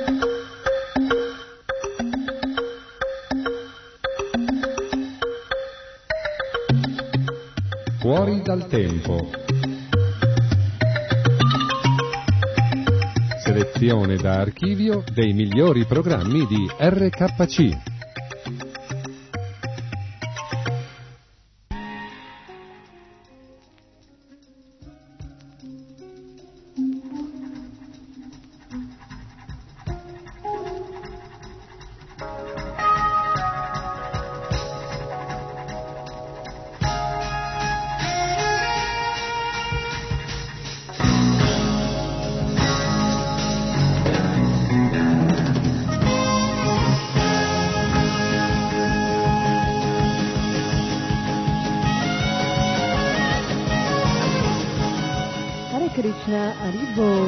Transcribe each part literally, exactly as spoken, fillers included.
Fuori dal tempo. Selezione da archivio dei migliori programmi di R K C. Krishna Haribo.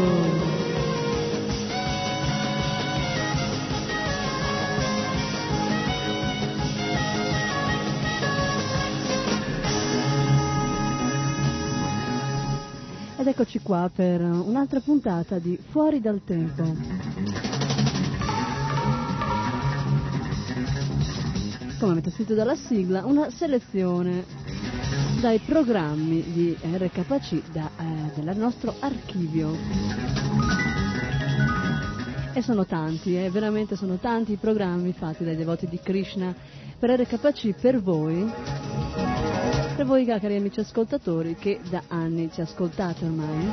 Ed eccoci qua per un'altra puntata di Fuori dal Tempo. Come avete sentito dalla sigla, una selezione dai programmi di R K C da, eh, del nostro archivio. E sono tanti, eh, veramente sono tanti i programmi fatti dai devoti di Krishna per R K C, per voi, per voi cari amici ascoltatori che da anni ci ascoltate ormai.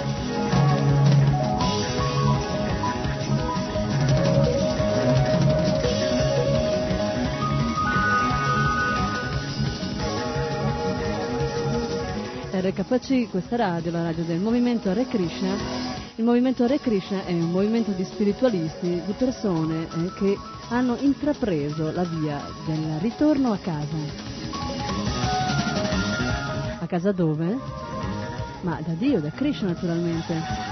R K C, questa radio, la radio del movimento Hare Krishna. Il movimento Hare Krishna è un movimento di spiritualisti, di persone eh, che hanno intrapreso la via del ritorno a casa. A casa dove? Ma da Dio, da Krishna naturalmente.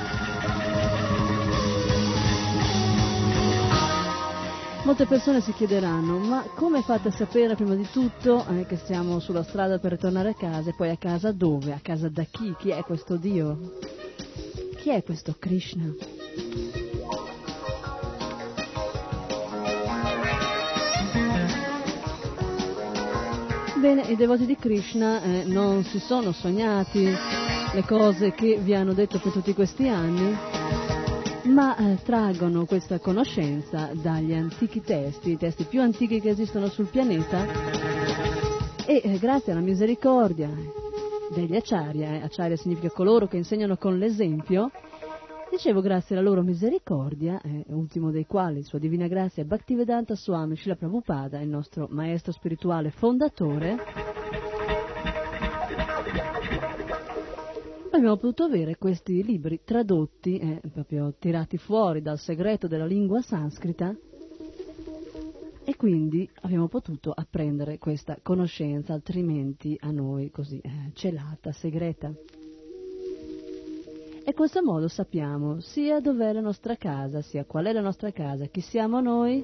Molte persone si chiederanno, ma come fate a sapere prima di tutto eh, che siamo sulla strada per ritornare a casa, e poi a casa dove? A casa da chi? Chi è questo Dio? Chi è questo Krishna? Bene, i devoti di Krishna eh, non si sono sognati le cose che vi hanno detto per tutti questi anni, ma eh, traggono questa conoscenza dagli antichi testi, i testi più antichi che esistono sul pianeta, e eh, grazie alla misericordia degli acharya, eh, acharya significa coloro che insegnano con l'esempio, dicevo grazie alla loro misericordia, eh, ultimo dei quali, Sua Divina Grazia, Bhaktivedanta Swami Srila Prabhupada, il nostro maestro spirituale fondatore, abbiamo potuto avere questi libri tradotti, eh, proprio tirati fuori dal segreto della lingua sanscrita, e quindi abbiamo potuto apprendere questa conoscenza, altrimenti a noi così eh, celata, segreta. E in questo modo sappiamo sia dov'è la nostra casa, sia qual è la nostra casa, chi siamo noi,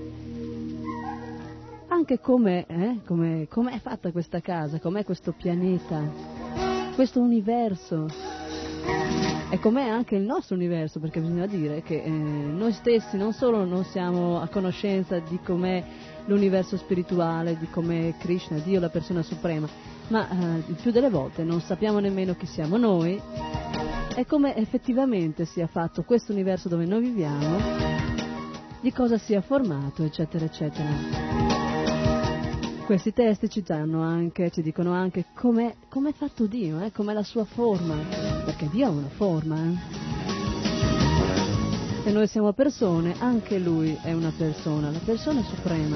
anche come eh, come, com'è fatta questa casa, com'è questo pianeta, questo universo, e com'è anche il nostro universo, perché bisogna dire che eh, noi stessi non solo non siamo a conoscenza di com'è l'universo spirituale, di com'è Krishna, Dio, la persona suprema, ma eh, il più delle volte non sappiamo nemmeno chi siamo noi e come effettivamente sia fatto questo universo dove noi viviamo, di cosa sia formato, eccetera, eccetera. Questi testi ci danno anche, ci dicono anche com'è, com'è fatto Dio, eh, com'è la sua forma, perché Dio ha una forma, eh. E noi siamo persone, anche Lui è una persona, la persona suprema.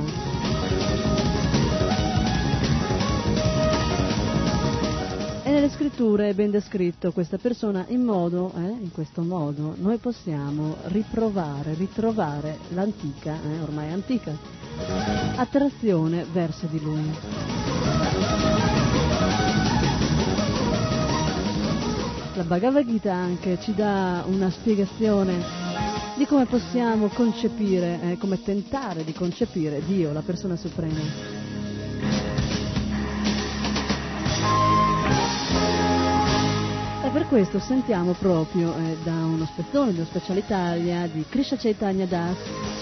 E nelle scritture è ben descritto questa persona in modo, eh, in questo modo, noi possiamo riprovare, ritrovare l'antica, eh, ormai antica, attrazione verso di Lui. La Bhagavad Gita anche ci dà una spiegazione di come possiamo concepire, eh, come tentare di concepire Dio, la persona suprema. E per questo sentiamo proprio eh, da uno spezzone, di uno speciale Italia di Krishna Chaitanya Das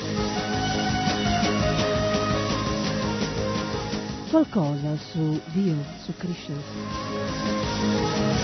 qualcosa su Dio, su Krishna.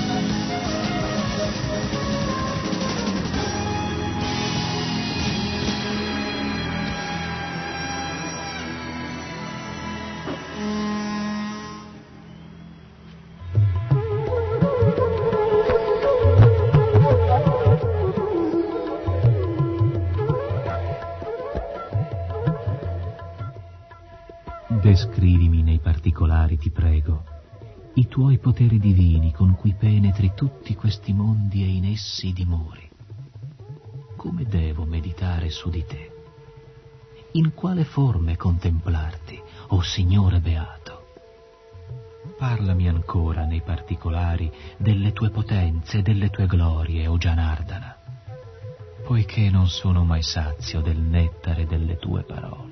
Descrivimi nei particolari, ti prego, i tuoi poteri divini con cui penetri tutti questi mondi e in essi dimori. Come devo meditare su di te? In quale forme contemplarti, o Signore beato? Parlami ancora nei particolari delle tue potenze e delle tue glorie, o Janardana, poiché non sono mai sazio del nettare delle tue parole.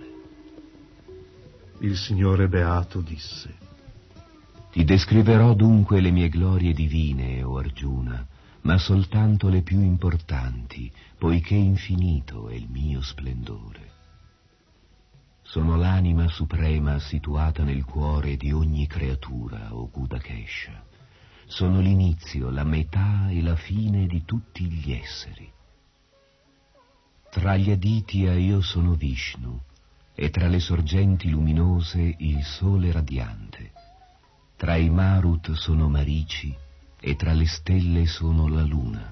Il Signore Beato disse: Ti descriverò dunque le mie glorie divine, o Arjuna, ma soltanto le più importanti, poiché infinito è il mio splendore. Sono l'anima suprema situata nel cuore di ogni creatura, o Gudakesha. Sono l'inizio, la metà e la fine di tutti gli esseri. Tra gli Aditya io sono Vishnu, e tra le sorgenti luminose il sole radiante. Tra i Marut sono Marici, e tra le stelle sono la luna.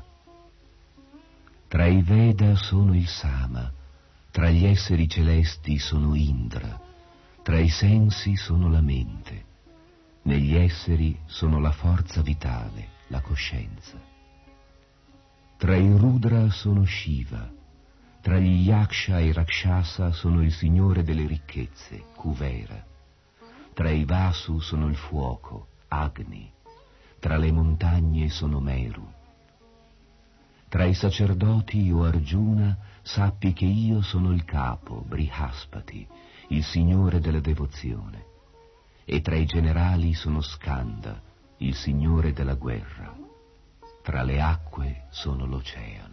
Tra i Veda sono il Sama, tra gli esseri celesti sono Indra, tra i sensi sono la mente, negli esseri sono la forza vitale, la coscienza. Tra i Rudra sono Shiva, tra gli Yaksha e i Rakshasa sono il Signore delle ricchezze, Kuvera. Tra i Vasu sono il fuoco, Agni. Tra le montagne sono Meru. Tra i sacerdoti, o Arjuna, sappi che io sono il capo, Brihaspati, il Signore della devozione. E tra i generali sono Skanda, il Signore della guerra. Tra le acque sono l'oceano.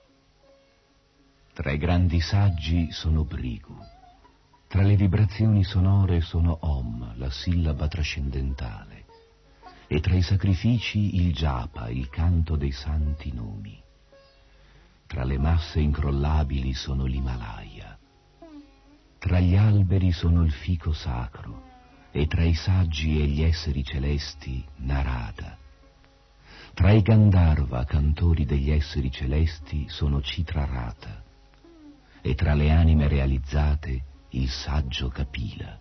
Tra i grandi saggi sono Brigu. Tra le vibrazioni sonore sono Om, la sillaba trascendentale. E tra i sacrifici il Japa, il canto dei santi nomi. Tra le masse incrollabili sono l'Himalaya. Tra gli alberi sono il fico sacro, e tra i saggi e gli esseri celesti Narada. Tra i Gandharva, cantori degli esseri celesti, sono Citrarata. E tra le anime realizzate il saggio Kapila.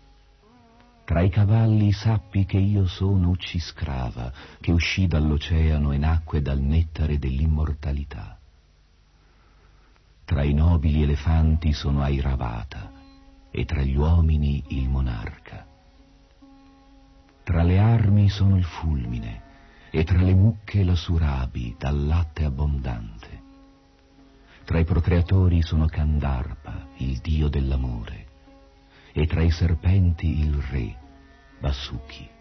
Tra i cavalli sappi che io sono Ucciscrava, che uscì dall'oceano e nacque dal nettare dell'immortalità. Tra i nobili elefanti sono Airavata, e tra gli uomini il monarca. Tra le armi sono il fulmine, e tra le mucche la Surabi, dal latte abbondante. Tra i procreatori sono Kandarpa, il dio dell'amore, e tra i serpenti il re, Vasuki.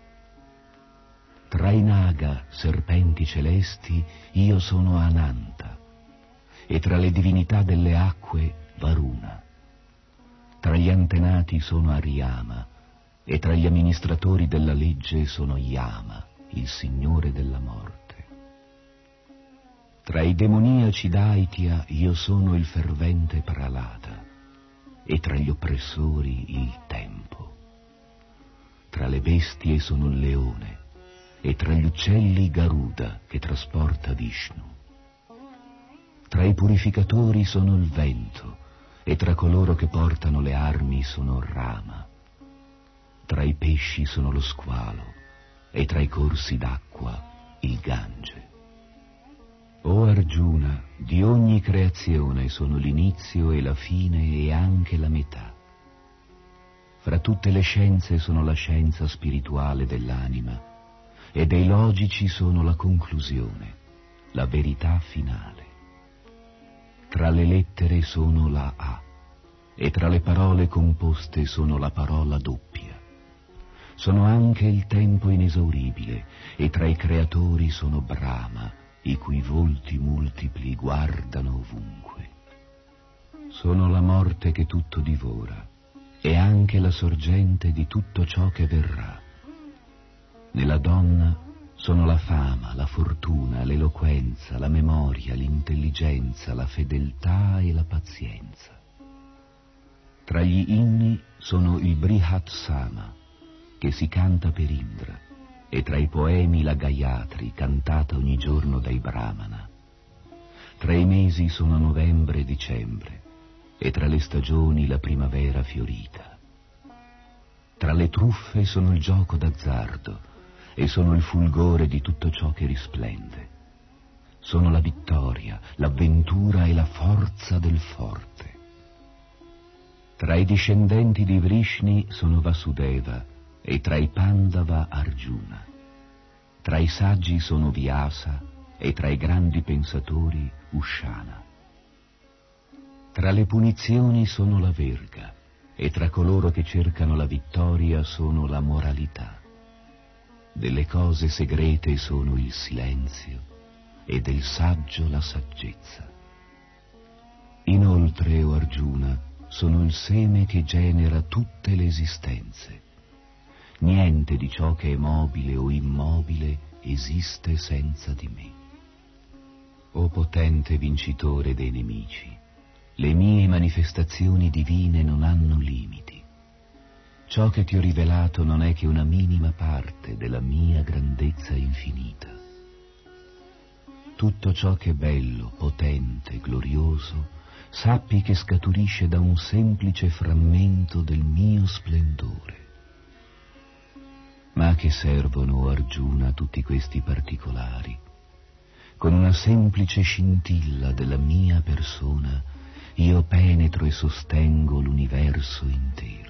Tra i Naga, serpenti celesti, io sono Ananta, e tra le divinità delle acque, Varuna. Tra gli antenati sono Ariyama, e tra gli amministratori della legge sono Yama, il signore della morte. Tra i demoniaci d'Aitya io sono il fervente Pralada, e tra gli oppressori il tempo. Tra le bestie sono il leone, e tra gli uccelli Garuda, che trasporta Vishnu. Tra i purificatori sono il vento, e tra coloro che portano le armi sono Rama. Tra i pesci sono lo squalo, e tra i corsi d'acqua il Gange. O Arjuna, di ogni creazione sono l'inizio e la fine e anche la metà. Fra tutte le scienze sono la scienza spirituale dell'anima, e dei logici sono la conclusione, la verità finale. Tra le lettere sono la A, e tra le parole composte sono la parola doppia. sono anche il tempo inesauribile, e tra i creatori sono Brahma, i cui volti multipli guardano ovunque. Sono la morte che tutto divora, e anche la sorgente di tutto ciò che verrà. Nella donna sono la fama, la fortuna, l'eloquenza, la memoria, l'intelligenza, la fedeltà e la pazienza. Tra gli inni sono il Brihat Sama, che si canta per Indra, e tra i poemi la Gayatri, cantata ogni giorno dai Brahmana. Tra i mesi sono novembre e dicembre, e tra le stagioni la primavera fiorita. Tra le truffe sono il gioco d'azzardo, e sono il fulgore di tutto ciò che risplende. Sono la vittoria, l'avventura e la forza del forte. Tra i discendenti di Vrishni sono Vasudeva, e tra i Pandava Arjuna. Tra i saggi sono Vyasa, e tra i grandi pensatori Ushana. Tra le punizioni sono la verga, e tra coloro che cercano la vittoria sono la moralità. Delle cose segrete sono il silenzio, e del saggio la saggezza. Inoltre, o Arjuna, sono il seme che genera tutte le esistenze. Niente di ciò che è mobile o immobile esiste senza di me. O potente vincitore dei nemici, le mie manifestazioni divine non hanno limiti. Ciò che ti ho rivelato non è che una minima parte della mia grandezza infinita. Tutto ciò che è bello, potente, glorioso, sappi che scaturisce da un semplice frammento del mio splendore. Ma a che servono, Arjuna, tutti questi particolari? Con una semplice scintilla della mia persona io penetro e sostengo l'universo intero.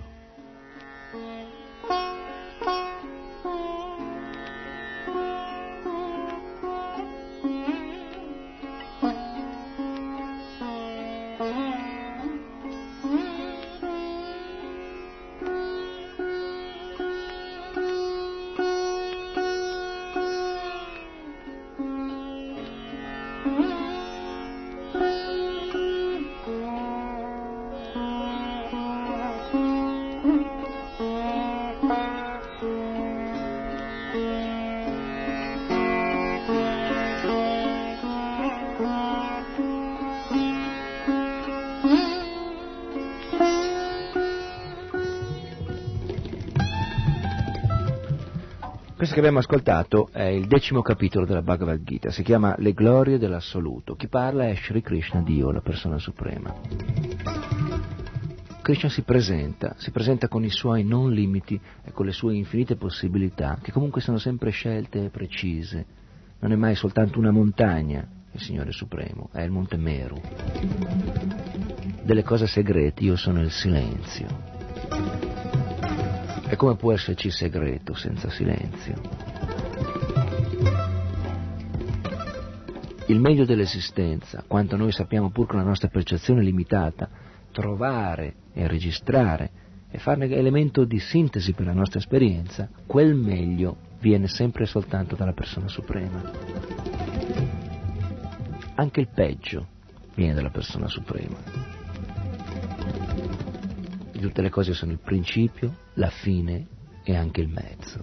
Questo che abbiamo ascoltato è il decimo capitolo della Bhagavad Gita, si chiama Le glorie dell'assoluto. Chi parla è Shri Krishna, Dio, la persona suprema. Krishna si presenta, si presenta con i suoi non limiti e con le sue infinite possibilità, che comunque sono sempre scelte e precise. Non è mai soltanto una montagna, il Signore Supremo, è il Monte Meru. Delle cose segrete io sono il silenzio. E come può esserci segreto senza silenzio? Il meglio dell'esistenza, quanto noi sappiamo pur con la nostra percezione limitata, trovare e registrare e farne elemento di sintesi per la nostra esperienza, quel meglio viene sempre e soltanto dalla persona suprema. Anche il peggio viene dalla persona suprema. Di tutte le cose sono il principio, la fine e anche il mezzo.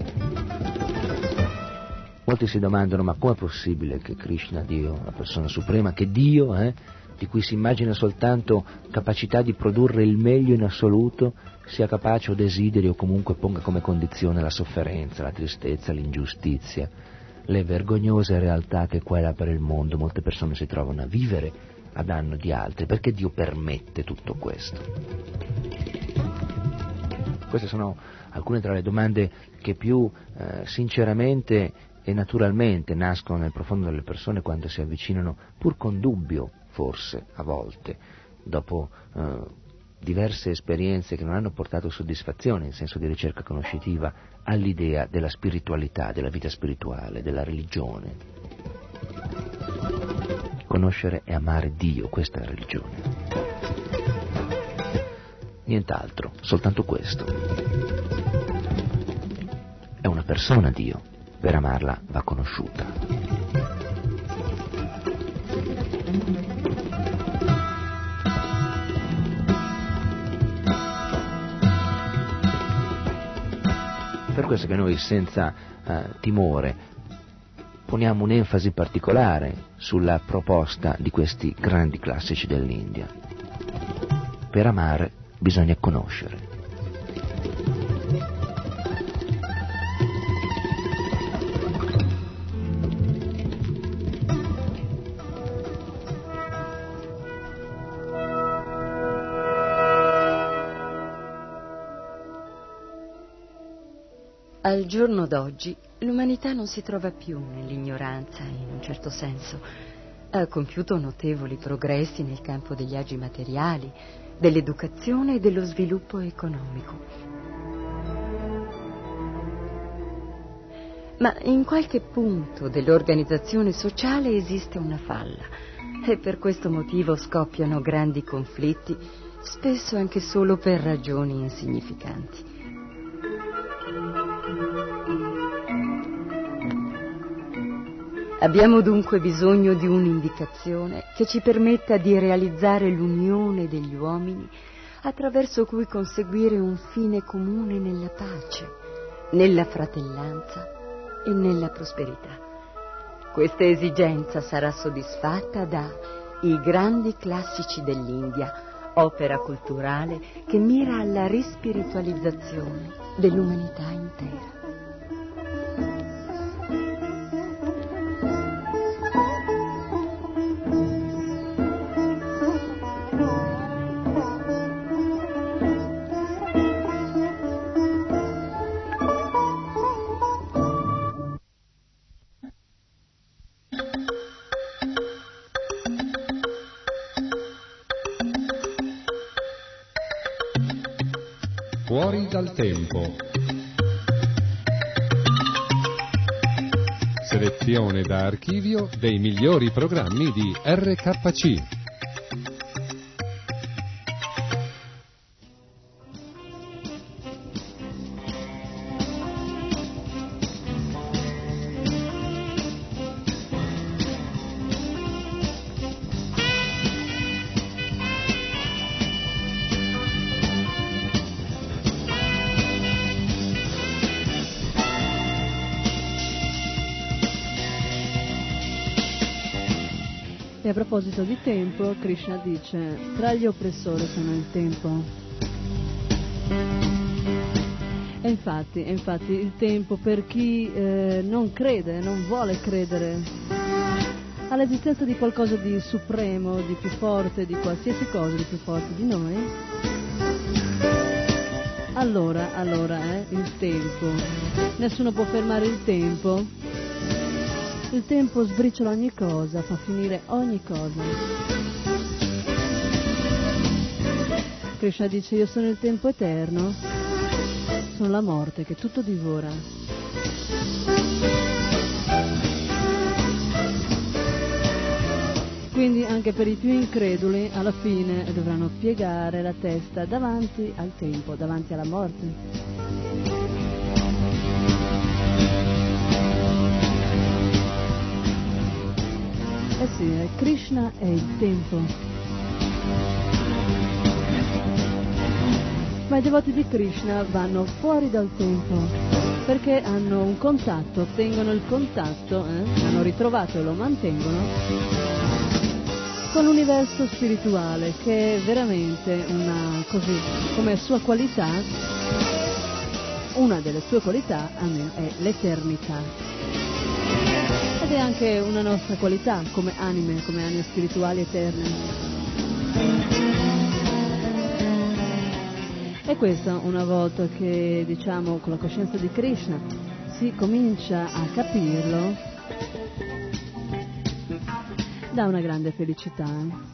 Molti si domandano: ma com'è possibile che Krishna, Dio, la persona suprema, che Dio, eh, di cui si immagina soltanto capacità di produrre il meglio in assoluto, sia capace o desideri o comunque ponga come condizione la sofferenza, la tristezza, l'ingiustizia, le vergognose realtà che qua e là per il mondo molte persone si trovano a vivere a danno di altri? Perché Dio permette tutto questo? Queste sono alcune tra le domande che più eh, sinceramente e naturalmente nascono nel profondo delle persone quando si avvicinano, pur con dubbio forse a volte, dopo eh, diverse esperienze che non hanno portato soddisfazione in senso di ricerca conoscitiva, all'idea della spiritualità, della vita spirituale, della religione. Conoscere e amare Dio, questa è la religione. Nient'altro, soltanto questo. è una persona Dio, per amarla va conosciuta. Per questo che noi senza eh, timore poniamo un'enfasi particolare sulla proposta di questi grandi classici dell'India. Per amare bisogna conoscere. Al giorno d'oggi l'umanità non si trova più nell'ignoranza, in un certo senso. Ha compiuto notevoli progressi nel campo degli agi materiali, dell'educazione e dello sviluppo economico. Ma in qualche punto dell'organizzazione sociale esiste una falla e per questo motivo scoppiano grandi conflitti, spesso anche solo per ragioni insignificanti. Abbiamo dunque bisogno di un'indicazione che ci permetta di realizzare l'unione degli uomini attraverso cui conseguire un fine comune nella pace, nella fratellanza e nella prosperità. Questa esigenza sarà soddisfatta da I grandi classici dell'India, opera culturale che mira alla rispiritualizzazione dell'umanità intera. Fuori dal tempo. Selezione da archivio dei migliori programmi di R K C. E a proposito di tempo, Krishna dice: tra gli oppressori sono il tempo. E infatti, e infatti il tempo per chi eh, non crede, non vuole credere all'esistenza di qualcosa di supremo, di più forte, di qualsiasi cosa di più forte di noi, allora, allora, eh, il tempo, nessuno può fermare il tempo. Il tempo sbriciola ogni cosa, fa finire ogni cosa. Krishna dice: io sono il tempo eterno, sono la morte che tutto divora. Quindi anche per i più increduli alla fine dovranno piegare la testa davanti al tempo, davanti alla morte. Eh sì, Krishna è il tempo. Ma i devoti di Krishna vanno fuori dal tempo perché hanno un contatto, ottengono il contatto, eh? hanno ritrovato e lo mantengono con l'universo spirituale, che è veramente una, così, come sua qualità, una delle sue qualità è l'eternità. Ed è anche una nostra qualità come anime, come anime spirituali eterne. E questo, una volta che, diciamo, con la coscienza di Krishna si comincia a capirlo, dà una grande felicità.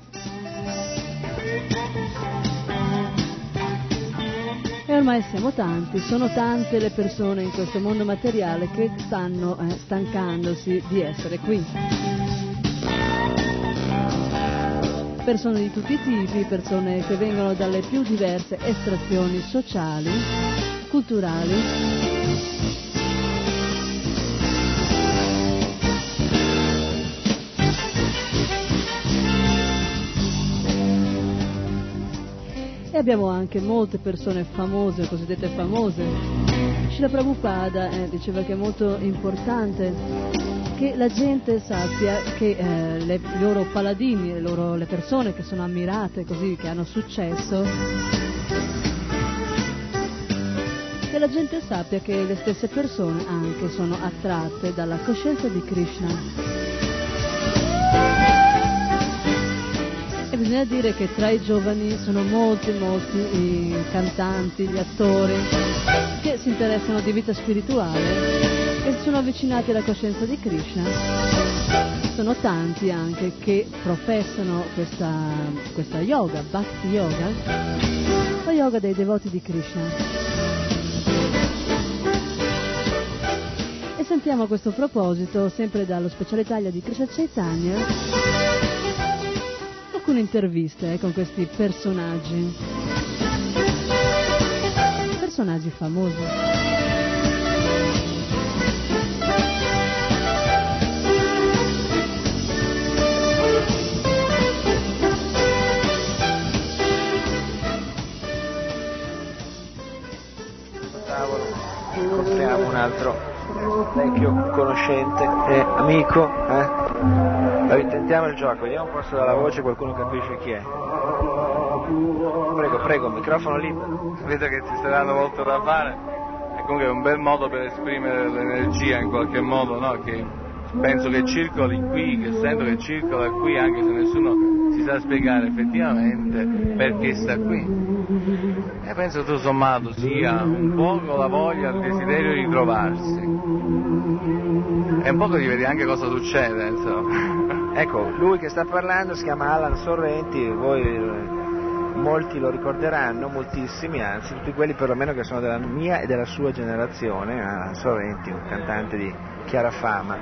E ormai siamo tanti, sono tante le persone in questo mondo materiale che stanno eh, stancandosi di essere qui. Persone di tutti i tipi, persone che vengono dalle più diverse estrazioni sociali, culturali, E abbiamo anche molte persone famose, cosiddette famose. Srila Prabhupada eh, diceva che è molto importante che la gente sappia che eh, le, i loro paladini, le, loro, le persone che sono ammirate così, che hanno successo, che la gente sappia che le stesse persone anche sono attratte dalla coscienza di Krishna. E bisogna dire che tra i giovani sono molti, molti i cantanti, gli attori che si interessano di vita spirituale e si sono avvicinati alla coscienza di Krishna. Sono tanti anche che professano questa, questa yoga, Bhakti Yoga, la yoga dei devoti di Krishna. E sentiamo a questo proposito, sempre dallo Speciale Italia di Krishna Chaitanya, alcune interviste eh, con questi personaggi, personaggi famosi. Tavolo, incontriamo un altro vecchio conoscente e amico, eh? Allora, tentiamo il gioco, vediamo un po' se dalla voce qualcuno capisce chi è. Prego, prego, microfono libero. Vedo che ci saranno molto da fare e comunque è un bel modo per esprimere l'energia in qualche modo, no? Che penso che circoli qui, che sento che circola qui anche se nessuno si sa spiegare effettivamente perché sta qui. E penso tutto sommato sia un poco la voglia, il desiderio di trovarsi. E un poco di vedere anche cosa succede, insomma. Ecco, lui che sta parlando si chiama Alan Sorrenti, voi molti lo ricorderanno, moltissimi, anzi tutti quelli perlomeno che sono della mia e della sua generazione. Alan Sorrenti, un cantante di chiara fama.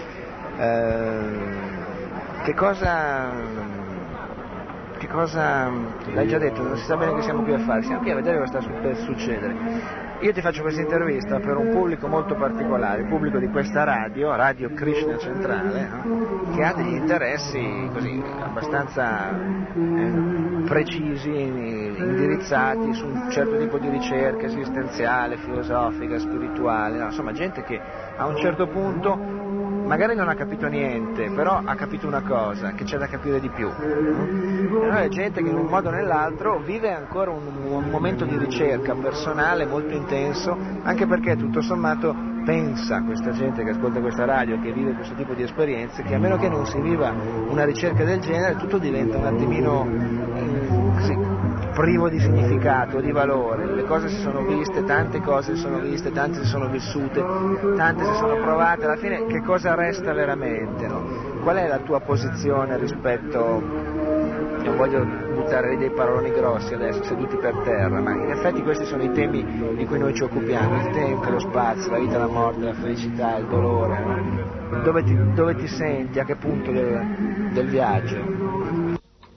Eh, che cosa... Che cosa, l'hai già detto, non si sa bene che siamo qui a fare, siamo qui a vedere cosa sta per succedere. Io ti faccio questa intervista per un pubblico molto particolare, il pubblico di questa radio, Radio Krishna Centrale, no? Che ha degli interessi così abbastanza eh, precisi, indirizzati su un certo tipo di ricerca esistenziale, filosofica, spirituale, no? Insomma gente che a un certo punto magari non ha capito niente, però ha capito una cosa, che c'è da capire di più. E allora è gente che in un modo o nell'altro vive ancora un, un momento di ricerca personale molto intenso, anche perché tutto sommato pensa questa gente che ascolta questa radio, che vive questo tipo di esperienze, che a meno che non si viva una ricerca del genere, tutto diventa un attimino eh, così, privo di significato, di valore. Le cose si sono viste, tante cose si sono viste, tante si sono vissute, tante si sono provate, alla fine che cosa resta veramente, no? Qual è la tua posizione rispetto, non voglio buttare lì dei paroloni grossi adesso seduti per terra, ma in effetti questi sono i temi di cui noi ci occupiamo, il tempo, lo spazio, la vita, la morte, la felicità, il dolore, no? Dove ti, dove ti senti, a che punto del, del viaggio?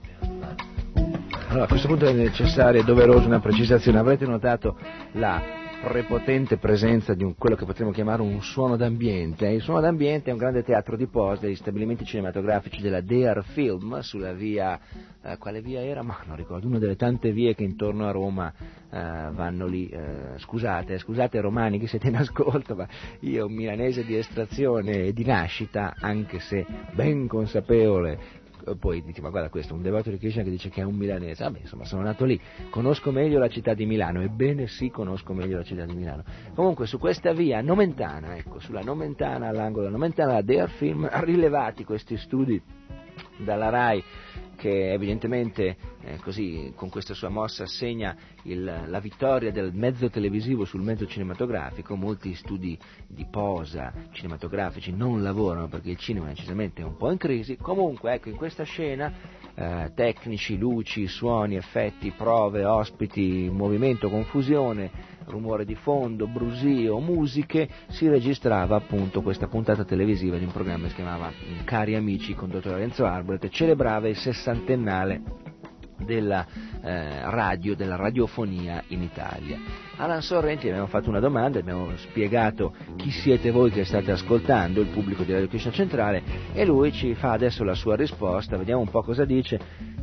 Allora, a questo punto è necessaria e doverosa una precisazione. Avrete notato la prepotente presenza di un, quello che potremmo chiamare un suono d'ambiente. Il suono d'ambiente è un grande teatro di posa degli stabilimenti cinematografici della Dare Film sulla via, eh, quale via era? Ma non ricordo, una delle tante vie che intorno a Roma eh, vanno lì. Eh, scusate, scusate romani che siete in ascolto, ma io milanese di estrazione e di nascita, anche se ben consapevole. Poi dici, ma guarda questo, un devoto di Krishna che dice che è un milanese. Vabbè, insomma, sono nato lì, conosco meglio la città di Milano, ebbene sì, conosco meglio la città di Milano. Comunque su questa via Nomentana, ecco, sulla Nomentana, all'angolo della Nomentana, la Dare Film, rilevati questi studi dalla RAI, che evidentemente eh, così con questa sua mossa segna il, la vittoria del mezzo televisivo sul mezzo cinematografico. Molti studi di posa cinematografici non lavorano perché il cinema decisamente è un po' in crisi. Comunque ecco, in questa scena eh, tecnici, luci, suoni, effetti, prove, ospiti, movimento, confusione, rumore di fondo, brusio, musiche, si registrava appunto questa puntata televisiva di un programma che si chiamava Cari Amici, condotto da Renzo Arbret, e celebrava il sessantennale della eh, radio, della radiofonia in Italia. Alan Sorrenti abbiamo fatto una domanda, abbiamo spiegato chi siete voi che state ascoltando, il pubblico di Radio Krishna Centrale, e lui ci fa adesso la sua risposta, vediamo un po' cosa dice.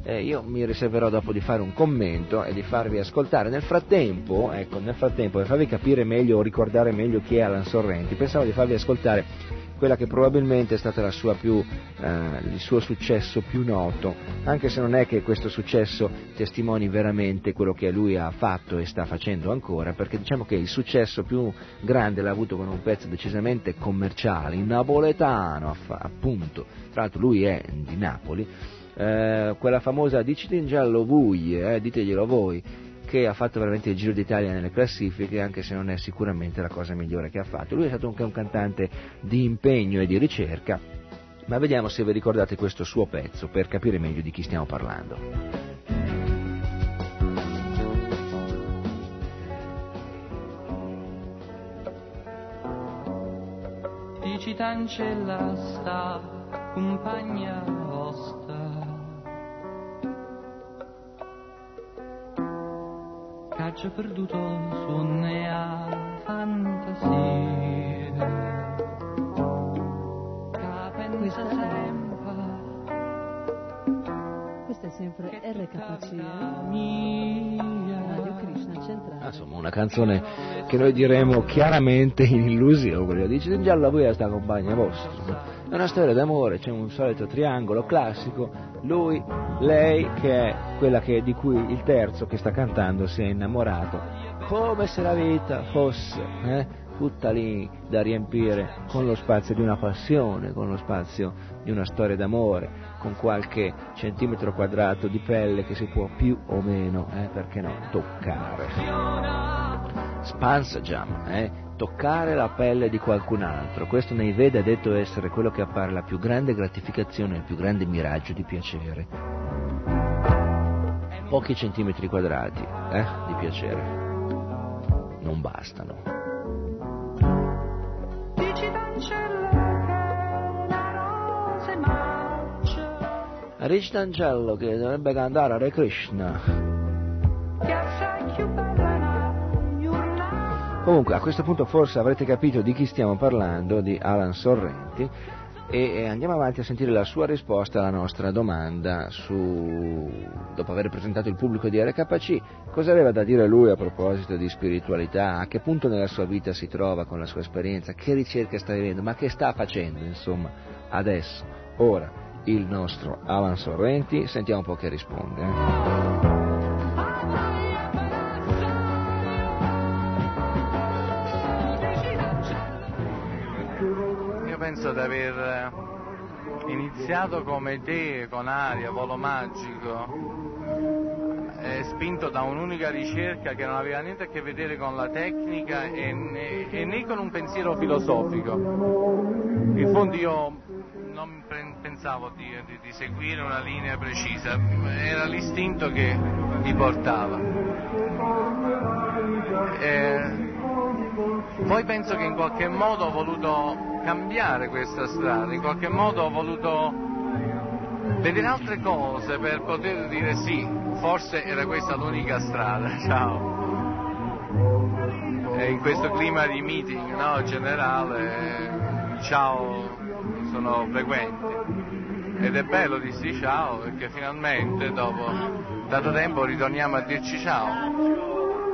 Eh, io mi riserverò dopo di fare un commento e di farvi ascoltare. Nel frattempo, ecco, nel frattempo, per farvi capire meglio o ricordare meglio chi è Alan Sorrenti, pensavo di farvi ascoltare quella che probabilmente è stata la sua più, eh, il suo successo più noto, anche se non è che questo successo testimoni veramente quello che lui ha fatto e sta facendo ancora, perché diciamo che il successo più grande l'ha avuto con un pezzo decisamente commerciale, in napoletano appunto, tra l'altro lui è di Napoli, eh, quella famosa Dicite in giallo voi, eh, diteglielo voi, che ha fatto veramente il giro d'Italia nelle classifiche, anche se non è sicuramente la cosa migliore che ha fatto. Lui è stato anche un cantante di impegno e di ricerca, ma vediamo se vi ricordate questo suo pezzo per capire meglio di chi stiamo parlando. Dici tancella sta compagna vostra, c'è perduto suonne a fantasia, questa sempre, questa è sempre R K C, Radio Krishna Centrale. Ah, insomma, una canzone che noi diremo chiaramente in illusione. Dice in giallo voi a sta compagna vostra, è una storia d'amore, c'è un solito triangolo classico, lui, lei, che è quella che, di cui il terzo che sta cantando si è innamorato, come se la vita fosse eh, tutta lì da riempire con lo spazio di una passione, con lo spazio di una storia d'amore, con qualche centimetro quadrato di pelle che si può più o meno, eh, perché no, toccare. Spansajam, eh, toccare la pelle di qualcun altro, questo nei Veda è detto essere quello che appare la più grande gratificazione, il più grande miraggio di piacere. Pochi centimetri quadrati, eh, di piacere, non bastano. Rich D'Angelo che dovrebbe cantare Hare Krishna. Comunque a questo punto forse avrete capito di chi stiamo parlando, di Alan Sorrenti, e andiamo avanti a sentire la sua risposta alla nostra domanda su, dopo aver presentato il pubblico di R K C, cosa aveva da dire lui a proposito di spiritualità, a che punto nella sua vita si trova con la sua esperienza, che ricerche sta vivendo, ma che sta facendo, insomma, adesso, ora, il nostro Alan Sorrenti. Sentiamo un po' che risponde. Eh. Penso di aver iniziato come te, con aria, volo magico, eh, spinto da un'unica ricerca che non aveva niente a che vedere con la tecnica e né, e né con un pensiero filosofico. In fondo io non pensavo di, di, di seguire una linea precisa, era l'istinto che mi portava. Eh, poi penso che in qualche modo ho voluto cambiare questa strada, in qualche modo ho voluto vedere altre cose per poter dire sì, forse era questa l'unica strada, ciao. E in questo clima di meeting, no, generale, ciao sono frequenti. Ed è bello dirsi ciao perché finalmente dopo tanto tempo ritorniamo a dirci ciao.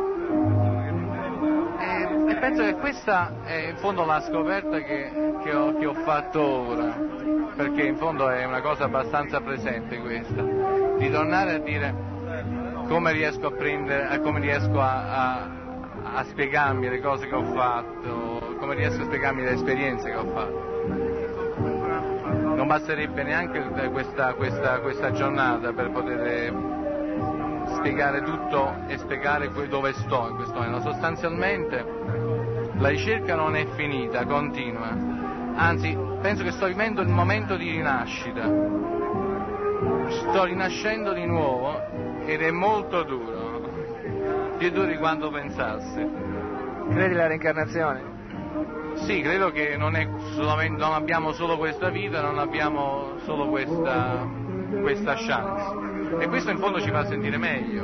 E penso che questa è in fondo la scoperta che, che, ho, che ho fatto ora, perché in fondo è una cosa abbastanza presente questa, di tornare a dire come riesco a prendere, come riesco a, a, a spiegarmi le cose che ho fatto, come riesco a spiegarmi le esperienze che ho fatto. Non basterebbe neanche questa, questa, questa giornata per poter spiegare tutto e spiegare dove sto in questo momento. Sostanzialmente la ricerca non è finita, continua. Anzi, penso che sto vivendo il momento di rinascita. Sto rinascendo di nuovo ed è molto duro, più duro di quanto pensassi. Credi alla reincarnazione? Sì, credo che non, è solamente, non abbiamo solo questa vita, non abbiamo solo questa, questa chance. E questo in fondo ci fa sentire meglio.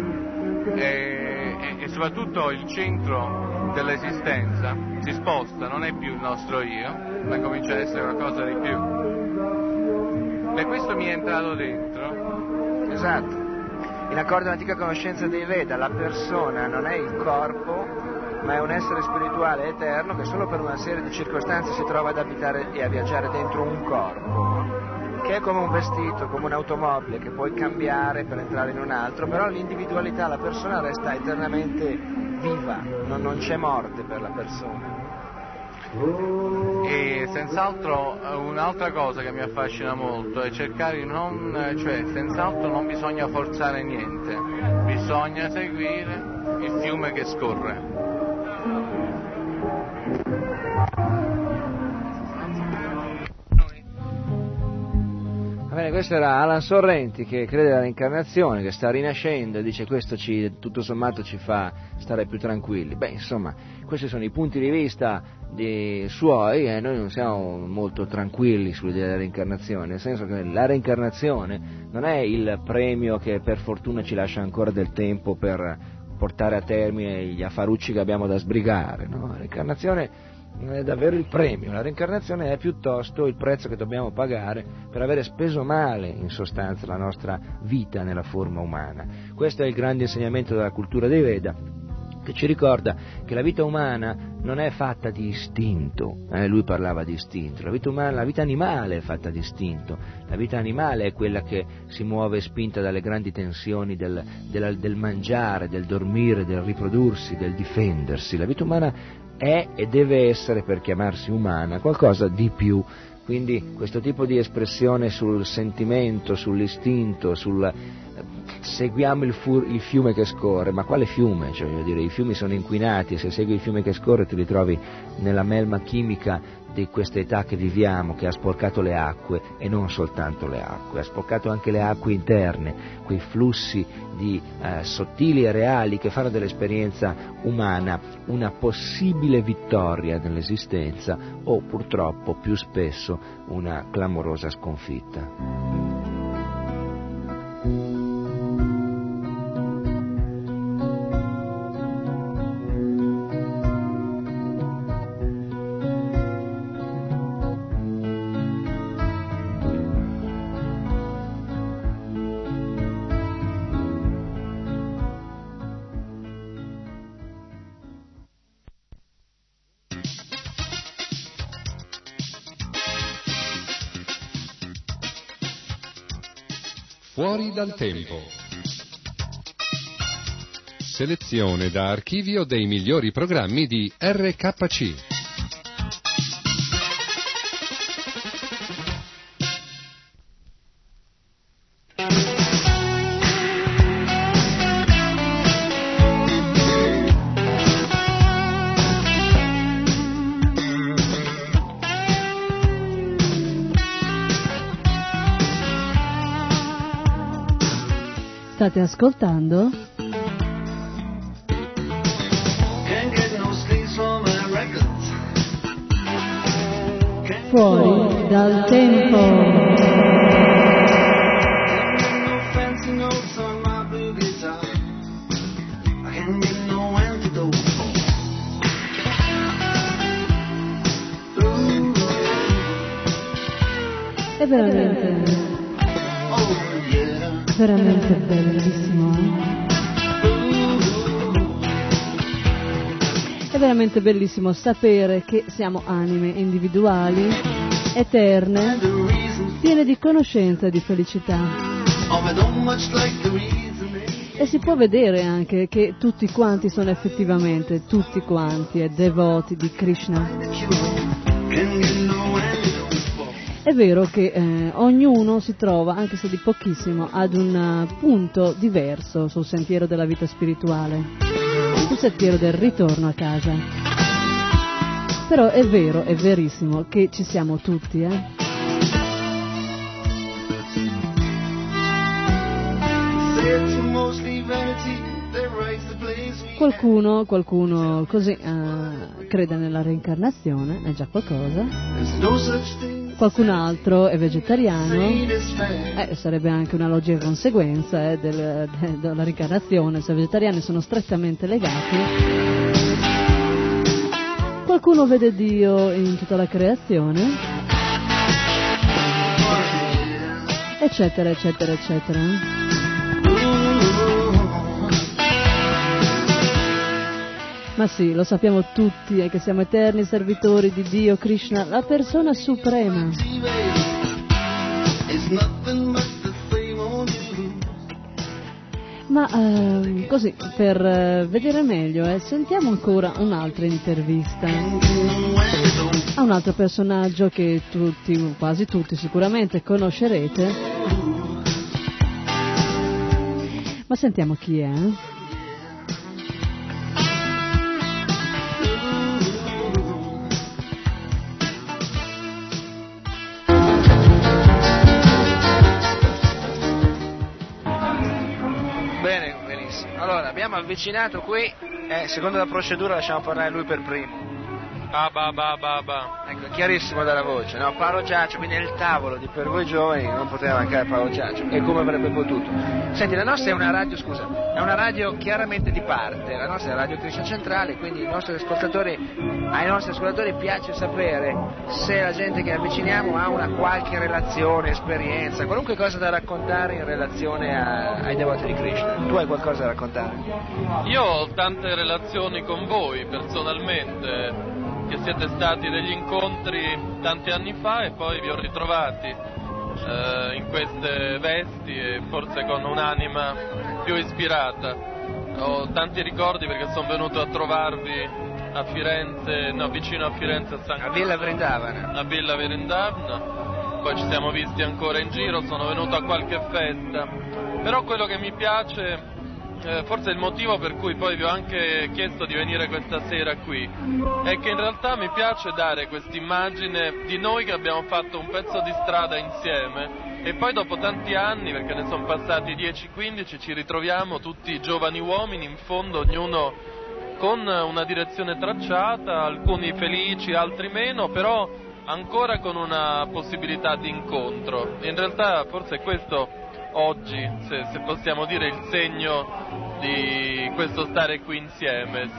E, e, e soprattutto il centro dell'esistenza si sposta, non è più il nostro io, ma comincia ad essere qualcosa di più. E questo mi è entrato dentro esatto. In accordo all'antica conoscenza dei Veda, la persona non è il corpo, ma è un essere spirituale eterno che solo per una serie di circostanze si trova ad abitare e a viaggiare dentro un corpo, che è come un vestito, come un'automobile che puoi cambiare per entrare in un altro, però l'individualità, la persona resta eternamente viva, non, non c'è morte per la persona. E senz'altro un'altra cosa che mi affascina molto è cercare di non, cioè senz'altro non bisogna forzare niente, bisogna seguire il fiume che scorre. Va bene, questo era Alan Sorrenti che crede alla reincarnazione, che sta rinascendo e dice questo ci, tutto sommato ci fa stare più tranquilli. Beh, insomma, questi sono i punti di vista dei suoi e noi non siamo molto tranquilli sull'idea della reincarnazione, nel senso che la reincarnazione non è il premio che per fortuna ci lascia ancora del tempo per portare a termine gli affarucci che abbiamo da sbrigare, no? La reincarnazione non è davvero il premio, la reincarnazione è piuttosto il prezzo che dobbiamo pagare per avere speso male in sostanza la nostra vita nella forma umana. Questo è il grande insegnamento della cultura dei Veda, che ci ricorda che la vita umana non è fatta di istinto, eh, lui parlava di istinto, la vita umana, la vita animale è fatta di istinto, la vita animale è quella che si muove spinta dalle grandi tensioni del, del, del mangiare, del dormire, del riprodursi, del difendersi. La vita umana è e deve essere, per chiamarsi umana, qualcosa di più. Quindi questo tipo di espressione sul sentimento, sull'istinto, sul seguiamo il, fu- il fiume che scorre, ma quale fiume? Cioè, voglio dire, i fiumi sono inquinati e se segui il fiume che scorre ti ritrovi nella melma chimica di questa età che viviamo, che ha sporcato le acque e non soltanto le acque, ha sporcato anche le acque interne, quei flussi di eh, sottili e reali che fanno dell'esperienza umana una possibile vittoria nell'esistenza o purtroppo più spesso una clamorosa sconfitta. Fuori dal tempo. Selezione da archivio dei migliori programmi di R K C. State ascoltando Fuori dal tempo. È veramente veramente bellissimo, eh? È veramente bellissimo sapere che siamo anime individuali, eterne, piene di conoscenza e di felicità. E si può vedere anche che tutti quanti sono effettivamente, tutti quanti, devoti di Krishna. È vero che eh, ognuno si trova, anche se di pochissimo, ad un uh, punto diverso sul sentiero della vita spirituale, sul sentiero del ritorno a casa. Però è vero, è verissimo che ci siamo tutti, eh? Qualcuno, qualcuno così uh, crede nella reincarnazione, è già qualcosa. Qualcun altro è vegetariano, eh, sarebbe anche una logica conseguenza eh, del, de, della reincarnazione, se i vegetariani sono strettamente legati. Qualcuno vede Dio in tutta la creazione, eccetera, eccetera, eccetera. Ma sì, lo sappiamo tutti, è che siamo eterni servitori di Dio, Krishna, la persona suprema. Ma eh, così, per eh, vedere meglio, eh, sentiamo ancora un'altra intervista a un altro personaggio che tutti, quasi tutti sicuramente conoscerete. Ma sentiamo chi è, eh? Abbiamo avvicinato qui, eh, secondo la procedura lasciamo parlare lui per primo. Ah, ba, ba, ba, ba. Ecco, è chiarissimo dalla voce, no? Paolo Ciaccio, quindi nel tavolo di Per Voi Giovani non poteva mancare Paolo Ciaccio, e come avrebbe potuto. Senti, la nostra è una radio, scusa, è una radio chiaramente di parte, la nostra è la Radio Krishna Centrale, quindi i nostri ascoltatori, ai nostri ascoltatori piace sapere se la gente che avviciniamo ha una qualche relazione, esperienza, qualunque cosa da raccontare in relazione a, ai devoti di Krishna. Tu hai qualcosa da raccontare? Io ho tante relazioni con voi, personalmente, che siete stati degli incontri tanti anni fa e poi vi ho ritrovati eh, in queste vesti e forse con un'anima più ispirata. Ho tanti ricordi perché sono venuto a trovarvi a Firenze, no, vicino a Firenze, a San a Villa Vrindavana. A Villa Vrindavana, poi ci siamo visti ancora in giro, sono venuto a qualche festa, però quello che mi piace, Eh, forse il motivo per cui poi vi ho anche chiesto di venire questa sera qui, è che in realtà mi piace dare questa immagine di noi che abbiamo fatto un pezzo di strada insieme e poi dopo tanti anni, perché ne sono passati dieci quindici, ci ritroviamo tutti giovani uomini, in fondo ognuno con una direzione tracciata, alcuni felici, altri meno, però ancora con una possibilità di incontro. E in realtà forse è questo oggi, se, se possiamo dire, il segno di questo stare qui insieme.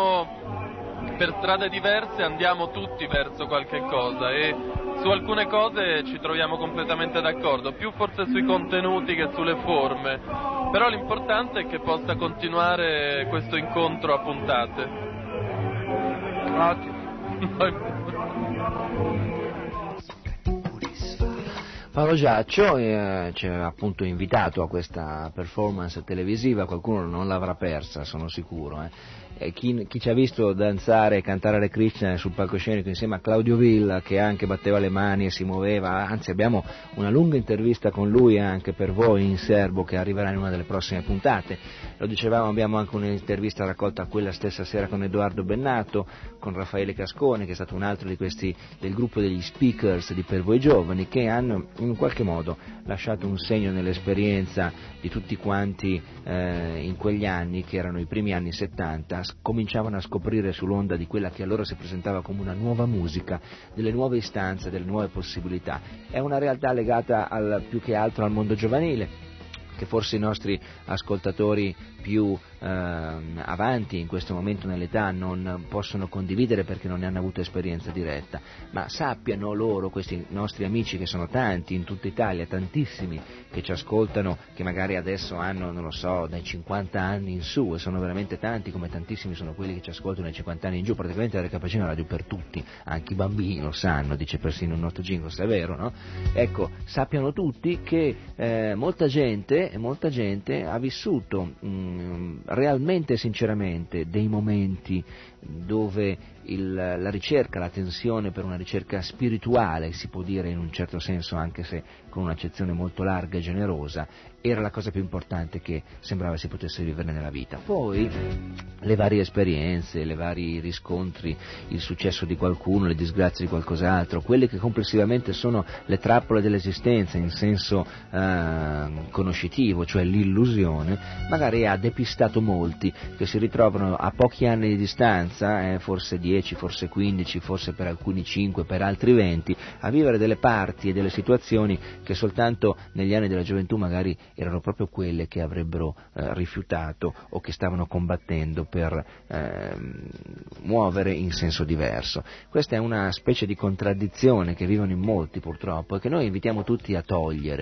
Siamo per strade diverse, andiamo tutti verso qualche cosa e su alcune cose ci troviamo completamente d'accordo, più forse sui contenuti che sulle forme, però l'importante è che possa continuare questo incontro a puntate. Ottimo. Paolo Ciaccio eh, ci ha appunto invitato a questa performance televisiva, qualcuno non l'avrà persa, sono sicuro. Eh. E chi, chi ci ha visto danzare e cantare le Krishna sul palcoscenico insieme a Claudio Villa, che anche batteva le mani e si muoveva, anzi abbiamo una lunga intervista con lui anche per voi in serbo che arriverà in una delle prossime puntate. Lo dicevamo, abbiamo anche un'intervista raccolta quella stessa sera con Edoardo Bennato, con Raffaele Cascone, che è stato un altro di questi del gruppo degli speakers di Per Voi Giovani, che hanno in qualche modo lasciato un segno nell'esperienza di tutti quanti eh, in quegli anni, che erano i primi anni settanta, cominciavano a scoprire sull'onda di quella che allora si presentava come una nuova musica, delle nuove istanze, delle nuove possibilità. È una realtà legata al, più che altro al mondo giovanile, che forse i nostri ascoltatori più eh, avanti in questo momento nell'età non possono condividere perché non ne hanno avuto esperienza diretta, ma sappiano loro, questi nostri amici che sono tanti in tutta Italia, tantissimi che ci ascoltano, che magari adesso hanno, non lo so, dai cinquanta anni in su, e sono veramente tanti, come tantissimi sono quelli che ci ascoltano dai cinquanta anni in giù, praticamente la R K G è una radio per tutti, anche i bambini lo sanno, dice persino il nostro Jingles, è vero, no? Ecco, sappiano tutti che eh, molta gente, molta gente ha vissuto mh, realmente e sinceramente dei momenti dove il, la ricerca, la tensione per una ricerca spirituale, si può dire in un certo senso, anche se con un'accezione molto larga e generosa, era la cosa più importante che sembrava si potesse vivere nella vita. Poi le varie esperienze, le vari riscontri, il successo di qualcuno, le disgrazie di qualcos'altro, quelle che complessivamente sono le trappole dell'esistenza in senso eh, conoscitivo, cioè l'illusione, magari ha depistato molti che si ritrovano a pochi anni di distanza, eh, forse dieci, forse quindici, forse per alcuni cinque, per altri venti, a vivere delle parti e delle situazioni che soltanto negli anni della gioventù magari erano proprio quelle che avrebbero eh, rifiutato o che stavano combattendo per eh, muovere in senso diverso. Questa è una specie di contraddizione che vivono in molti purtroppo e che noi invitiamo tutti a togliere,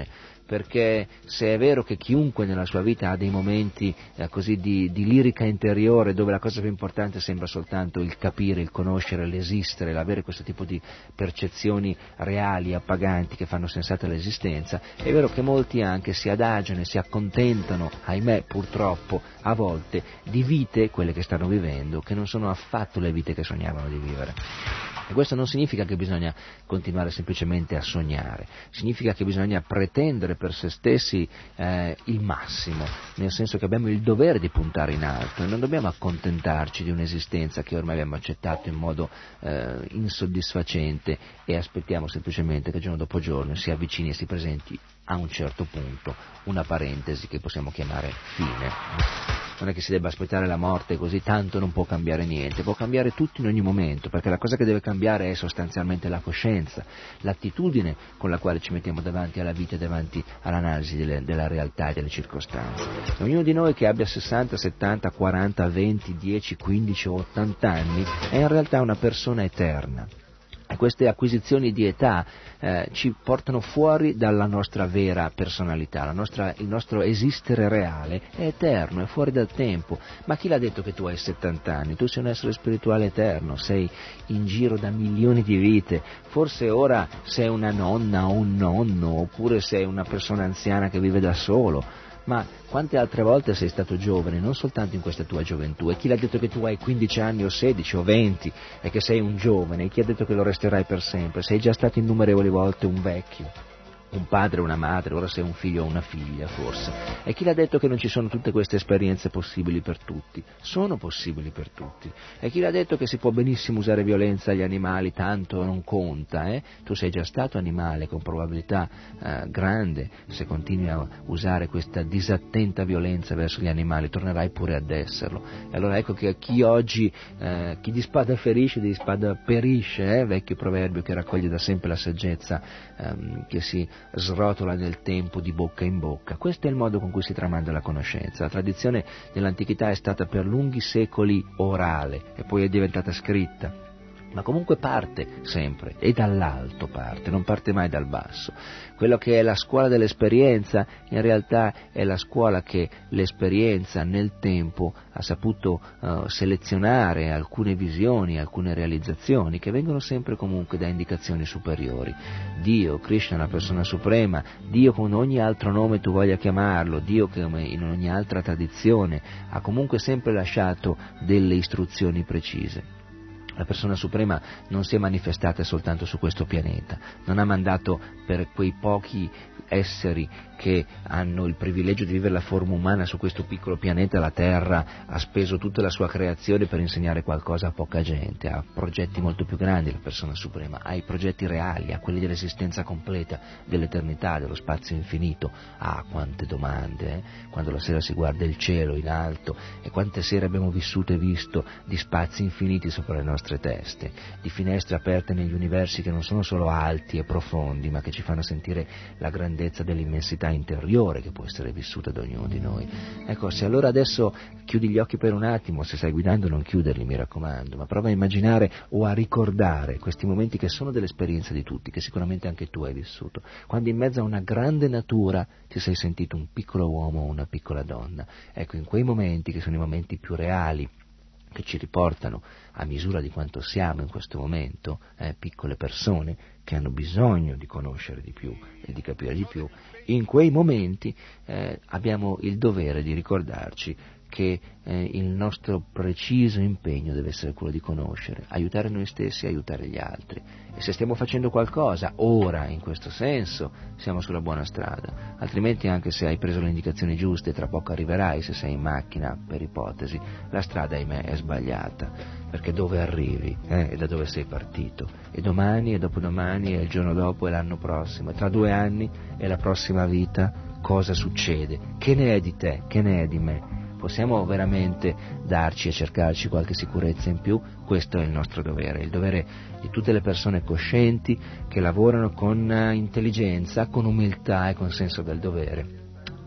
perché se è vero che chiunque nella sua vita ha dei momenti eh, così di, di lirica interiore, dove la cosa più importante sembra soltanto il capire, il conoscere, l'esistere, l'avere questo tipo di percezioni reali, appaganti, che fanno sensata l'esistenza, è vero che molti anche si adagiano e si accontentano, ahimè purtroppo, a volte, di vite, quelle che stanno vivendo, che non sono affatto le vite che sognavano di vivere. E questo non significa che bisogna continuare semplicemente a sognare, significa che bisogna pretendere per se stessi eh, il massimo, nel senso che abbiamo il dovere di puntare in alto e non dobbiamo accontentarci di un'esistenza che ormai abbiamo accettato in modo eh, insoddisfacente e aspettiamo semplicemente che giorno dopo giorno si avvicini e si presenti a un certo punto una parentesi che possiamo chiamare fine. Non è che si debba aspettare la morte così, tanto non può cambiare niente, può cambiare tutto in ogni momento, perché la cosa che deve cambiare è sostanzialmente la coscienza, l'attitudine con la quale ci mettiamo davanti alla vita e davanti all'analisi delle, della realtà e delle circostanze. Ognuno di noi che abbia sessanta, settanta, quaranta, venti, dieci, quindici o ottanta anni è in realtà una persona eterna. E queste acquisizioni di età eh, ci portano fuori dalla nostra vera personalità, la nostra, il nostro esistere reale è eterno, è fuori dal tempo. Ma chi l'ha detto che tu hai settanta anni? Tu sei un essere spirituale eterno, sei in giro da milioni di vite, forse ora sei una nonna o un nonno, oppure sei una persona anziana che vive da solo. Ma quante altre volte sei stato giovane, non soltanto in questa tua gioventù? E chi l'ha detto che tu hai quindici anni o sedici o venti e che sei un giovane? E chi ha detto che lo resterai per sempre? Sei già stato innumerevoli volte un vecchio, un padre, una madre, ora sei un figlio o una figlia forse. E chi l'ha detto che non ci sono tutte queste esperienze possibili per tutti? Sono possibili per tutti. E chi l'ha detto che si può benissimo usare violenza agli animali, tanto non conta, eh? Tu sei già stato animale con probabilità eh, grande, se continui a usare questa disattenta violenza verso gli animali tornerai pure ad esserlo. E allora ecco che chi oggi, eh, chi di spada ferisce, di spada perisce, eh? Vecchio proverbio che raccoglie da sempre la saggezza ehm, che si srotola nel tempo di bocca in bocca. Questo è il modo con cui si tramanda la conoscenza. La tradizione nell'antichità è stata per lunghi secoli orale e poi è diventata scritta, ma comunque parte sempre, e dall'alto parte, non parte mai dal basso. Quello che è la scuola dell'esperienza in realtà è la scuola che l'esperienza nel tempo ha saputo uh, selezionare alcune visioni, alcune realizzazioni che vengono sempre comunque da indicazioni superiori. Dio, Krishna, la persona suprema, Dio con ogni altro nome tu voglia chiamarlo, Dio che in ogni altra tradizione ha comunque sempre lasciato delle istruzioni precise. La persona suprema non si è manifestata soltanto su questo pianeta, non ha mandato per quei pochi esseri che hanno il privilegio di vivere la forma umana su questo piccolo pianeta, la Terra, ha speso tutta la sua creazione per insegnare qualcosa a poca gente, ha progetti molto più grandi la persona suprema, ha i progetti reali, ha quelli dell'esistenza completa, dell'eternità, dello spazio infinito. Ah, quante domande, eh? Quando la sera si guarda il cielo in alto e quante sere abbiamo vissuto e visto di spazi infiniti sopra le nostre teste, di finestre aperte negli universi che non sono solo alti e profondi, ma che ci fanno sentire la grandezza dell'immensità interiore che può essere vissuta da ognuno di noi. Ecco, se allora adesso chiudi gli occhi per un attimo, se stai guidando non chiuderli, mi raccomando, ma prova a immaginare o a ricordare questi momenti che sono dell'esperienza di tutti, che sicuramente anche tu hai vissuto, quando in mezzo a una grande natura ti sei sentito un piccolo uomo o una piccola donna. Ecco, in quei momenti, che sono i momenti più reali, che ci riportano a misura di quanto siamo in questo momento, eh, piccole persone che hanno bisogno di conoscere di più e di capire di più, in quei momenti eh, abbiamo il dovere di ricordarci che eh, il nostro preciso impegno deve essere quello di conoscere, aiutare noi stessi e aiutare gli altri. E se stiamo facendo qualcosa ora in questo senso, siamo sulla buona strada. Altrimenti, anche se hai preso le indicazioni giuste, tra poco arriverai, se sei in macchina, per ipotesi, la strada, ahimè, è sbagliata, perché dove arrivi eh, è da dove sei partito. E domani, e dopodomani, e il giorno dopo, e l'anno prossimo, e tra due anni, e la prossima vita, cosa succede? Che ne è di te? Che ne è di me? Possiamo veramente darci e cercarci qualche sicurezza in più? Questo è il nostro dovere, il dovere di tutte le persone coscienti che lavorano con intelligenza, con umiltà e con senso del dovere.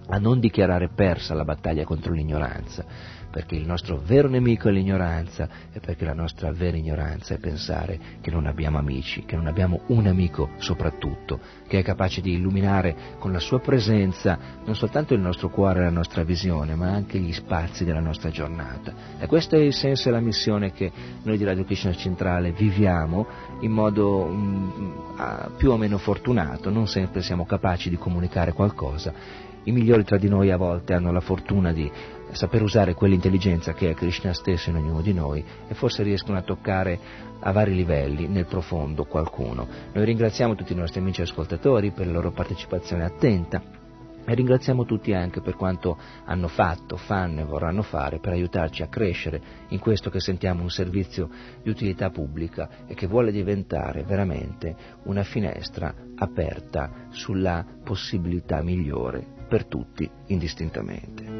a non dichiarare persa la battaglia contro l'ignoranza, perché il nostro vero nemico è l'ignoranza e perché la nostra vera ignoranza è pensare che non abbiamo amici, che non abbiamo un amico soprattutto, che è capace di illuminare con la sua presenza non soltanto il nostro cuore e la nostra visione, ma anche gli spazi della nostra giornata. E questo è il senso e la missione che noi di Radio Krishna Centrale viviamo in modo mh, più o meno fortunato, non sempre siamo capaci di comunicare qualcosa. I migliori tra di noi a volte hanno la fortuna di saper usare quell'intelligenza che è Krishna stesso in ognuno di noi e forse riescono a toccare a vari livelli, nel profondo, qualcuno. Noi ringraziamo tutti i nostri amici ascoltatori per la loro partecipazione attenta e ringraziamo tutti anche per quanto hanno fatto, fanno e vorranno fare per aiutarci a crescere in questo che sentiamo un servizio di utilità pubblica e che vuole diventare veramente una finestra aperta sulla possibilità migliore per tutti indistintamente.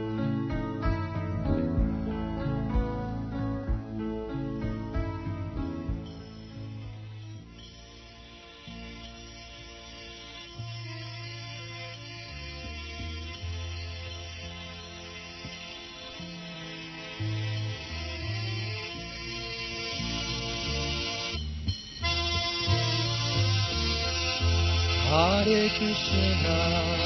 Hare Krishna,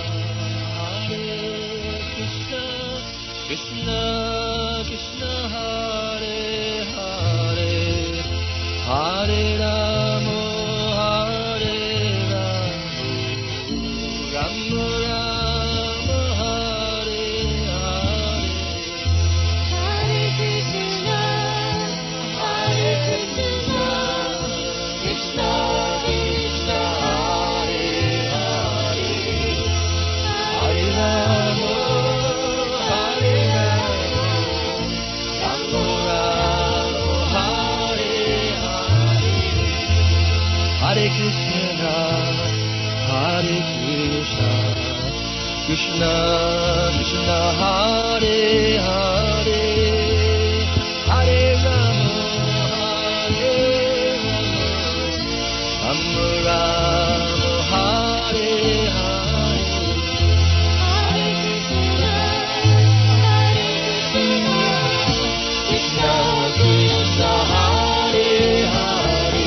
Hare Krishna, Krishna Krishna, Hare Hare, Hare Rama, Hare Rama, Rama Rama, Hare Hare, Hare Krishna, Hare Krishna, Krishna Hare Krishna, Hare Krishna, Krishna Krishna, Hare Hare, Hare Rama, Hare Rama, Rama Rama, Hare Hare, Hare Krishna, Hare Krishna, Krishna Krishna, Hare Hare.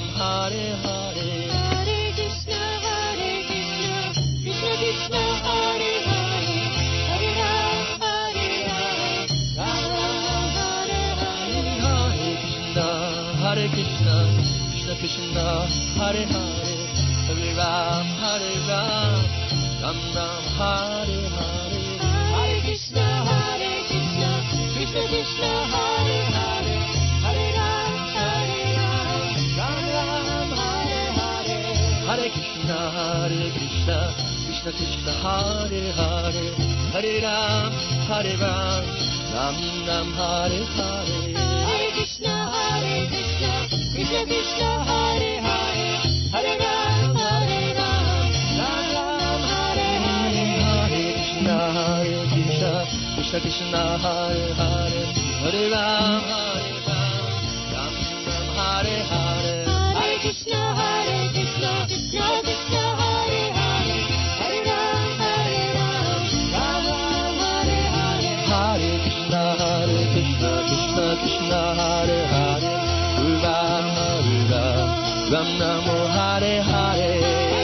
Ram, Hare Hare, Hare Krishna, Hare Krishna, Krishna Krishna, Hare Hare, Hare Ram, Hare Ram, Ram Ram, Hare Hare, Hare Krishna, Hare Krishna, Krishna Krishna, Hare Hare, Hare Ram, Hare Ram, Ram Ram, Hare Hare, Hare Krishna, Hare Krishna, Krishna Krishna, Hare Hare, Hare Ram, Hare Ram, Ram Ram, Hare Hare, Hare Krishna, Hare Krishna, Krishna Krishna, Hare Hare, Hare Ram, Hare Ram, Ram Ram, Hare Hare, Hare Krishna, Hare Krishna, Krishna Krishna, Hare Hare, Hare Ram, Hare Ram, Ram Ram, Hare Hare, Hare Krishna, Hare Krishna, Krishna Krishna, Hare Hare, Hare Ram, Hare Ram, Ram Ram, Hare Hare, Hare Krishna, Hare Krishna, Krishna Krishna, Hare Hare, Hare Ram, Hare Ram, Ram Ram, Hare Hare, Hare Krishna, Hare Krishna, Krishna Krishna, Hare Hare, Hare Ram, Hare Ram, Ram Namo, Hare Hare,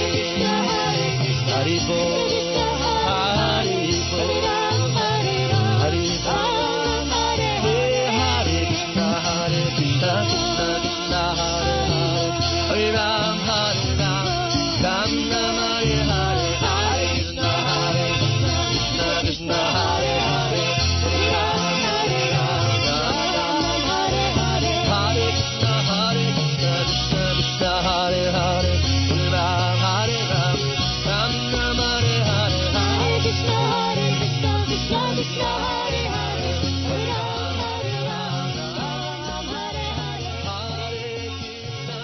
Hare Bol, Hare Bol, Hare Ram, Hare Krishna, Hare Krishna, Krishna Krishna, Hare Hare, Hare Ram, Hare Ram, Ram Ram, Hare Hare, Hare Krishna, Hare Krishna, Krishna Krishna, Hare Hare, Hare Ram, Hare Ram, Ram Ram, Hare Hare, Hare Krishna, Hare Krishna, Krishna Krishna, Hare Hare, Hare Ram, Hare Ram, Ram Ram, Hare Hare, Hare Krishna, Hare Krishna, Krishna Krishna, Hare Hare, Hare Ram, Hare Ram, Ram Ram, Hare Hare, Hare Krishna,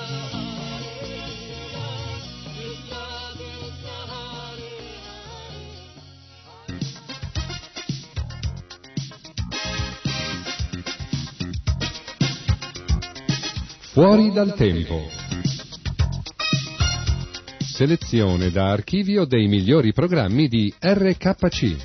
Krishna Krishna, Hare Fuori dal tempo. Selezione da archivio dei migliori programmi di R K C.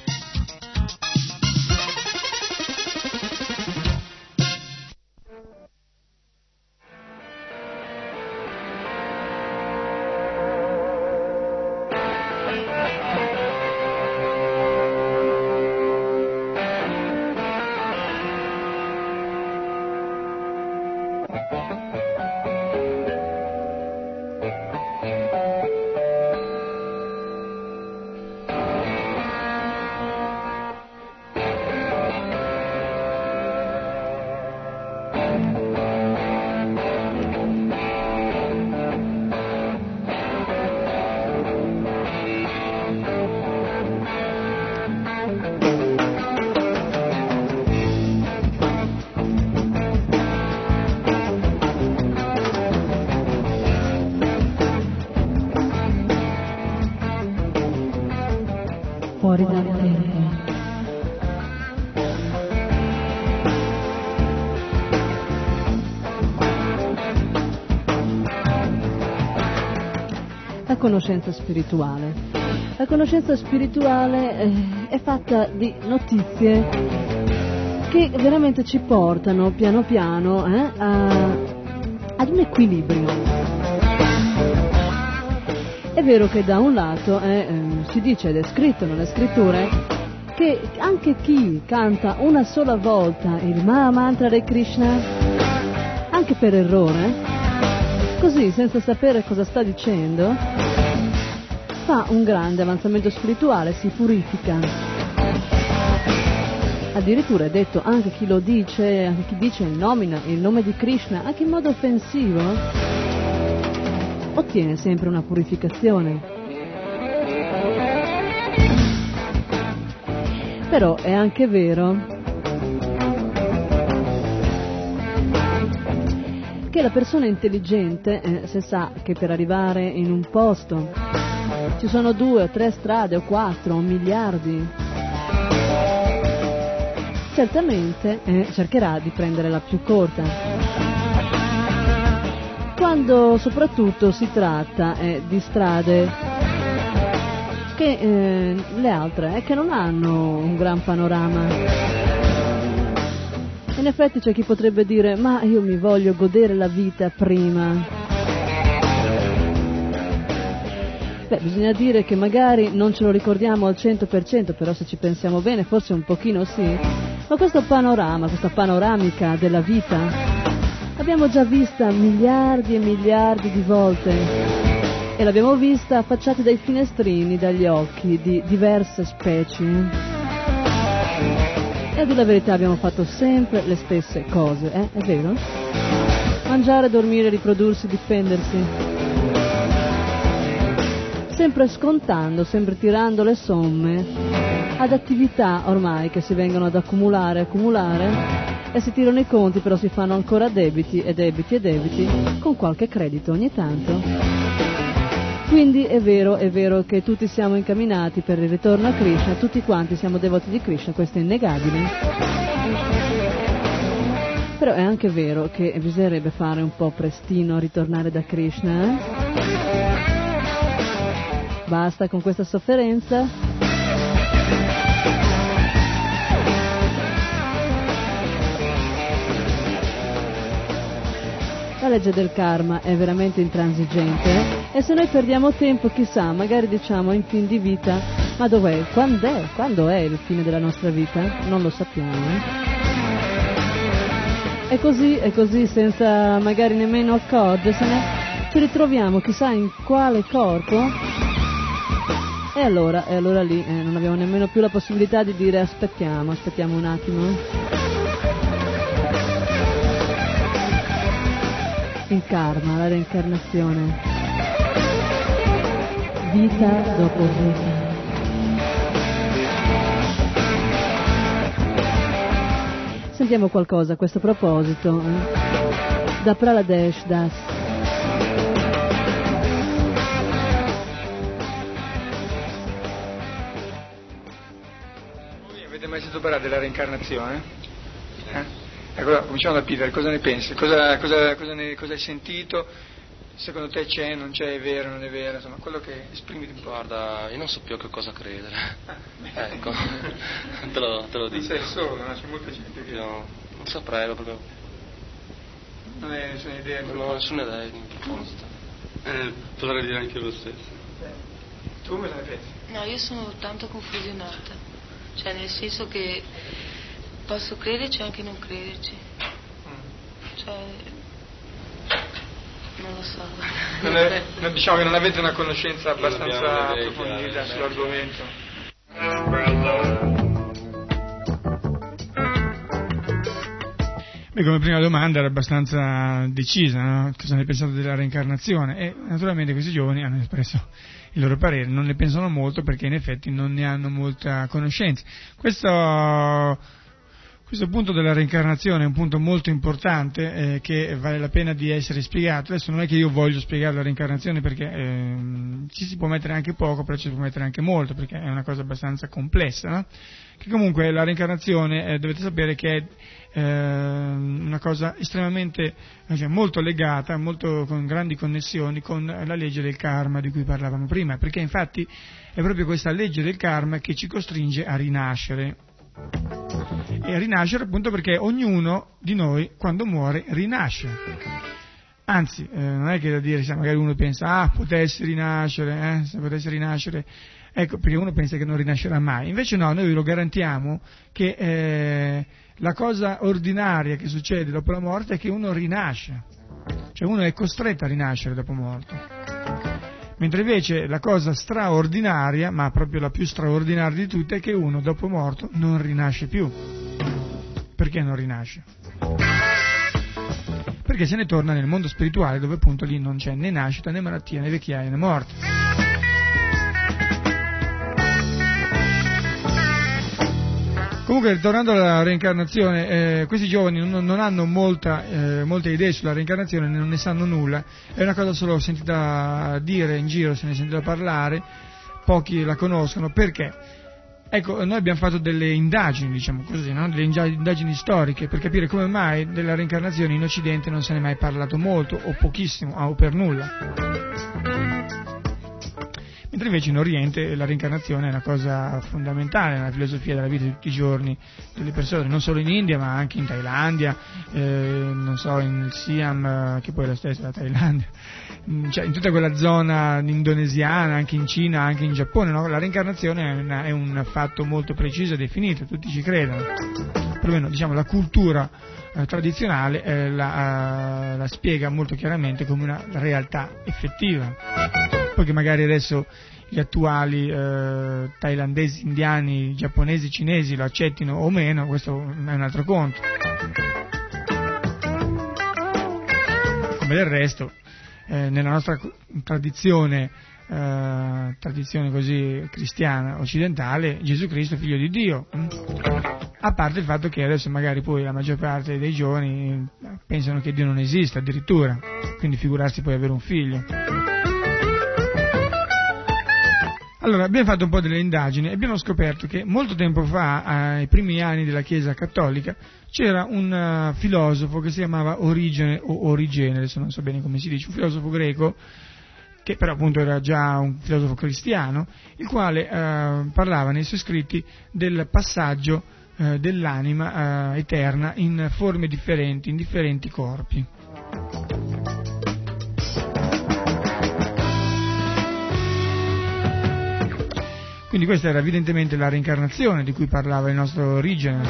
Fuori dal tempo. La conoscenza spirituale. La conoscenza spirituale eh, è fatta di notizie che veramente ci portano piano piano eh, a, ad un equilibrio. È vero che da un lato eh, eh, si dice ed è scritto nelle scritture che anche chi canta una sola volta il Maha Mantra di Krishna, anche per errore, così senza sapere cosa sta dicendo, fa un grande avanzamento spirituale, si purifica. Addirittura è detto anche chi lo dice, anche chi dice e nomina il nome di Krishna, anche in modo offensivo, ottiene sempre una purificazione. Però è anche vero che la persona intelligente, eh, se sa che per arrivare in un posto ci sono due o tre strade o quattro o miliardi, certamente eh, cercherà di prendere la più corta. Quando soprattutto si tratta eh, di strade che eh, le altre eh, che non hanno un gran panorama. In effetti c'è chi potrebbe dire: ma io mi voglio godere la vita prima Beh, bisogna dire che magari non ce lo ricordiamo al cento per cento, però se ci pensiamo bene forse un pochino sì, ma questo panorama, questa panoramica della vita l'abbiamo già vista miliardi e miliardi di volte e l'abbiamo vista affacciati dai finestrini, dagli occhi di diverse specie. E a dire la verità abbiamo fatto sempre le stesse cose, eh? È vero? Mangiare, dormire, riprodursi, difendersi. Sempre scontando, sempre tirando le somme ad attività ormai che si vengono ad accumulare, accumulare e si tirano i conti, però si fanno ancora debiti e debiti e debiti con qualche credito ogni tanto. Quindi è vero, è vero che tutti siamo incamminati per il ritorno a Krishna, tutti quanti siamo devoti di Krishna, questo è innegabile. Però è anche vero che bisognerebbe fare un po' prestino a ritornare da Krishna, eh? Basta con questa sofferenza. La legge del karma è veramente intransigente e se noi perdiamo tempo, chissà, magari diciamo in fin di vita, ma dov'è? Quando è? Quando è il fine della nostra vita? Non lo sappiamo. Eh? E così, e così senza magari nemmeno accorgersene, ci ritroviamo chissà in quale corpo. E allora, e allora lì eh, non abbiamo nemmeno più la possibilità di dire aspettiamo, aspettiamo un attimo. Il karma, la reincarnazione. Vita dopo vita. Sentiamo qualcosa a questo proposito. Eh? Da Praladesh Das. Mai sentito parlare della reincarnazione? Eh? Ecco, cominciamo da Peter, cosa ne pensi? Cosa, cosa, cosa, ne, cosa hai sentito? Secondo te c'è, non c'è, è vero, non è vero? Insomma, quello che esprimi un po'. Guarda, io non so più a che cosa credere. Ah, ecco, te lo, te lo dico. Non sei solo, no? C'è molta gente che... Io non saprei, proprio... Non hai nessuna idea? Non ho nessuna idea in proposta. Eh, potrei dire anche lo stesso. Tu cosa ne pensi? No, io sono tanto confusionata. Cioè nel senso che posso crederci e anche non crederci. Cioè non lo so. Non è, non, diciamo che non avete una conoscenza abbastanza approfondita sull'argomento. Beh, come prima domanda era abbastanza decisa, no? Cosa ne pensate della reincarnazione? E naturalmente questi giovani hanno espresso il loro parere, non ne pensano molto perché in effetti non ne hanno molta conoscenza. Questo, questo punto della reincarnazione è un punto molto importante eh, che vale la pena di essere spiegato. Adesso non è che io voglio spiegare la reincarnazione perché eh, ci si può mettere anche poco, però ci si può mettere anche molto perché è una cosa abbastanza complessa, no? Che comunque la reincarnazione eh, dovete sapere che è eh, una cosa estremamente, cioè molto legata, molto con grandi connessioni con la legge del karma di cui parlavamo prima, perché infatti è proprio questa legge del karma che ci costringe a rinascere. E a rinascere appunto perché ognuno di noi quando muore rinasce. Anzi, eh, non è che da dire, se magari uno pensa, ah, potessi rinascere, eh, se potessi rinascere, ecco, perché uno pensa che non rinascerà mai. Invece no, noi ve lo garantiamo che eh, la cosa ordinaria che succede dopo la morte è che uno rinasce, cioè uno è costretto a rinascere dopo morte. Mentre invece la cosa straordinaria, ma proprio la più straordinaria di tutte, è che uno dopo morto non rinasce più. Perché non rinasce? Perché se ne torna nel mondo spirituale, dove appunto lì non c'è né nascita, né malattia, né vecchiaia, né morte. Comunque, ritornando alla reincarnazione, eh, questi giovani non, non hanno molta, eh, molte idee sulla reincarnazione, non ne sanno nulla, è una cosa solo sentita dire in giro, se ne è sentita parlare, pochi la conoscono. Perché? Ecco, noi abbiamo fatto delle indagini, diciamo così, no? Delle indagini storiche per capire come mai della reincarnazione in Occidente non se ne è mai parlato molto, o pochissimo, o per nulla. mentre invece in Oriente la reincarnazione è una cosa fondamentale nella filosofia della vita di tutti i giorni delle persone, non solo in India ma anche in Thailandia, eh, non so, in Siam, che poi è la stessa la Thailandia, cioè in tutta quella zona indonesiana, anche in Cina, anche in Giappone, no? La reincarnazione è, una, è un fatto molto preciso e definito, tutti ci credono, perlomeno diciamo la cultura eh, tradizionale eh, la, eh, la spiega molto chiaramente come una realtà effettiva. Poi che magari adesso gli attuali eh, thailandesi, indiani, giapponesi, cinesi lo accettino o meno, questo è un altro conto. Come del resto, eh, nella nostra tradizione, eh, tradizione così cristiana occidentale, Gesù Cristo è figlio di Dio. A parte il fatto che adesso magari poi la maggior parte dei giovani pensano che Dio non esista addirittura, quindi figurarsi poi avere un figlio. Allora, abbiamo fatto un po' delle indagini e abbiamo scoperto che molto tempo fa, ai primi anni della Chiesa cattolica, c'era un uh, filosofo che si chiamava Origene o Origene, adesso non so bene come si dice, un filosofo greco, che però appunto era già un filosofo cristiano, il quale uh, parlava nei suoi scritti del passaggio uh, dell'anima uh, eterna in forme differenti, in differenti corpi. Quindi questa era evidentemente la reincarnazione di cui parlava il nostro Origene.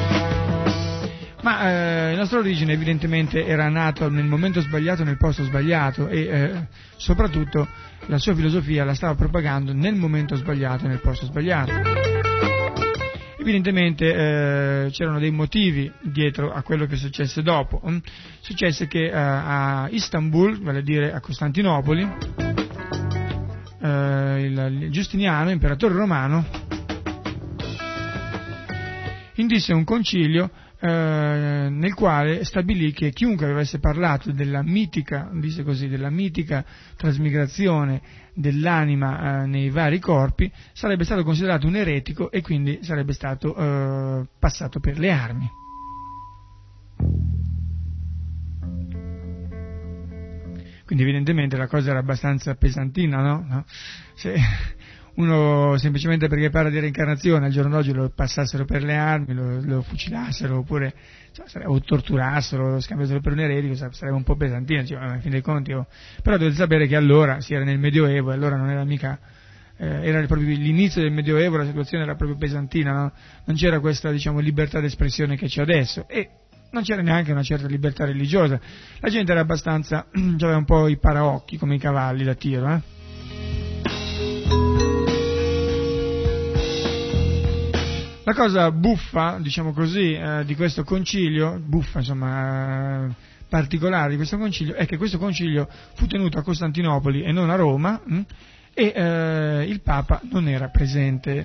Ma eh, il nostro Origene evidentemente era nato nel momento sbagliato, nel posto sbagliato e eh, soprattutto la sua filosofia la stava propagando nel momento sbagliato, nel posto sbagliato. Evidentemente eh, c'erano dei motivi dietro a quello che successe dopo. Successe che eh, a Istanbul, vale a dire a Costantinopoli, Uh, il Giustiniano, imperatore romano, indisse un concilio uh, nel quale stabilì che chiunque avesse parlato della mitica, disse così, della mitica trasmigrazione dell'anima uh, nei vari corpi sarebbe stato considerato un eretico e quindi sarebbe stato uh, passato per le armi. Quindi evidentemente la cosa era abbastanza pesantina, no? no? Se uno semplicemente perché parla di reincarnazione al giorno d'oggi lo passassero per le armi, lo, lo fucilassero oppure cioè, o torturassero, lo scambiassero per un eretico, sarebbe un po' pesantino, cioè, a fin dei conti. Oh. Però dovete sapere che allora si era nel Medioevo e allora non era mica, eh, era proprio l'inizio del Medioevo, la situazione era proprio pesantina, no? Non c'era questa, diciamo, libertà d'espressione che c'è adesso e non c'era neanche una certa libertà religiosa, la gente era abbastanza, aveva un po' i paraocchi come i cavalli da tiro, eh? La cosa buffa, diciamo così, eh, di questo concilio, buffa insomma, eh, particolare di questo concilio, è che questo concilio fu tenuto a Costantinopoli e non a Roma mh, e eh, il Papa non era presente,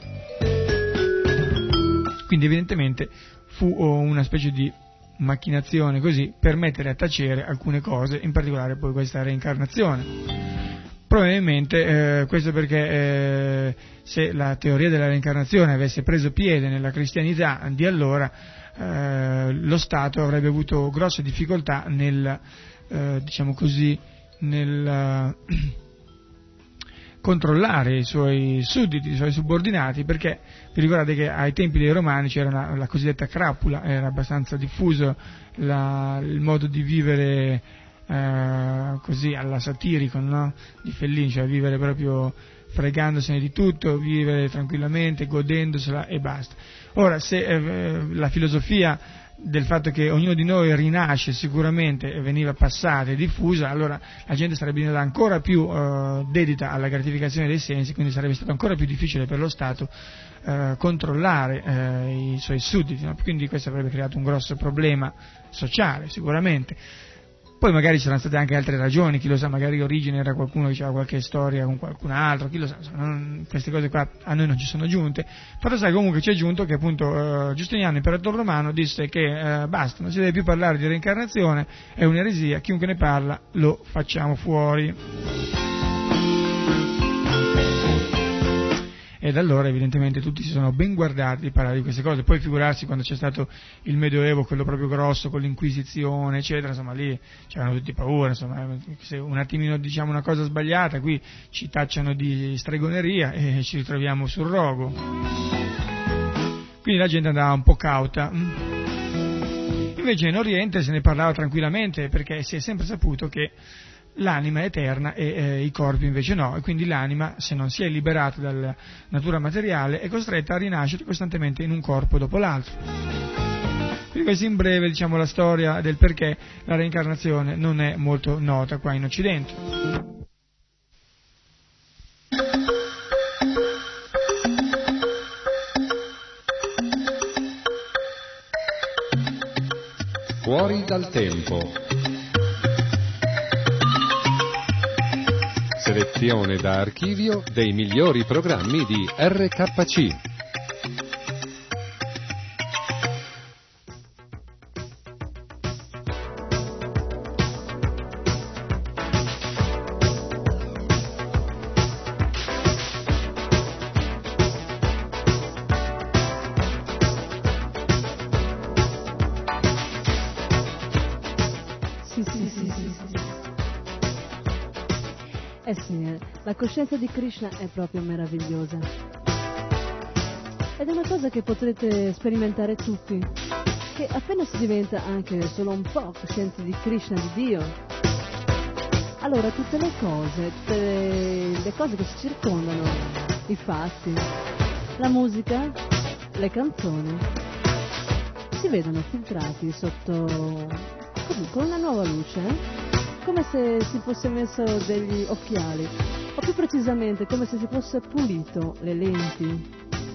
quindi evidentemente fu oh, una specie di macchinazione così per mettere a tacere alcune cose, in particolare poi questa reincarnazione. Probabilmente eh, questo perché eh, se la teoria della reincarnazione avesse preso piede nella cristianità di allora, eh, lo Stato avrebbe avuto grosse difficoltà nel, eh, diciamo così, nel controllare i suoi sudditi, i suoi subordinati, perché vi ricordate che ai tempi dei Romani c'era una, la cosiddetta crapula, era abbastanza diffuso la, il modo di vivere eh, così alla satirico, no? Di Fellini, cioè vivere proprio fregandosene di tutto, vivere tranquillamente, godendosela e basta. Ora, se eh, la filosofia del fatto che ognuno di noi rinasce sicuramente veniva passata e diffusa, allora la gente sarebbe diventata ancora più eh, dedita alla gratificazione dei sensi, quindi sarebbe stato ancora più difficile per lo Stato eh, controllare eh, i suoi sudditi, no? Quindi questo avrebbe creato un grosso problema sociale sicuramente. Poi magari c'erano state anche altre ragioni, chi lo sa, magari Origene era qualcuno che aveva qualche storia con qualcun altro, chi lo sa, non, queste cose qua a noi non ci sono giunte. Fatto sta comunque ci è giunto che appunto eh, Giustiniano, imperatore romano, disse che eh, basta, non si deve più parlare di reincarnazione, è un'eresia, chiunque ne parla lo facciamo fuori. e da allora evidentemente tutti si sono ben guardati di parlare di queste cose. Poi figurarsi quando c'è stato il Medioevo, quello proprio grosso, con l'Inquisizione, eccetera, insomma lì c'erano tutti paura, insomma, se un attimino diciamo una cosa sbagliata, qui ci tacciano di stregoneria e ci ritroviamo sul rogo. Quindi la gente andava un po' cauta. Invece in Oriente se ne parlava tranquillamente, perché si è sempre saputo che l'anima è eterna e eh, i corpi invece no, e quindi l'anima, se non si è liberata dalla natura materiale, è costretta a rinascere costantemente in un corpo dopo l'altro. Quindi questa in breve, diciamo, la storia del perché la reincarnazione non è molto nota qua in Occidente. Fuori dal tempo. Selezione da archivio dei migliori programmi di R K C. Eh sì, la coscienza di Krishna è proprio meravigliosa. Ed è una cosa che potrete sperimentare tutti, che appena si diventa anche solo un po' coscienti di Krishna, di Dio, allora tutte le cose, tutte le, le cose che ci circondano, i fatti, la musica, le canzoni, si vedono filtrati sotto, così, con una nuova luce, eh? Come se si fosse messo degli occhiali, o più precisamente come se si fosse pulito le lenti.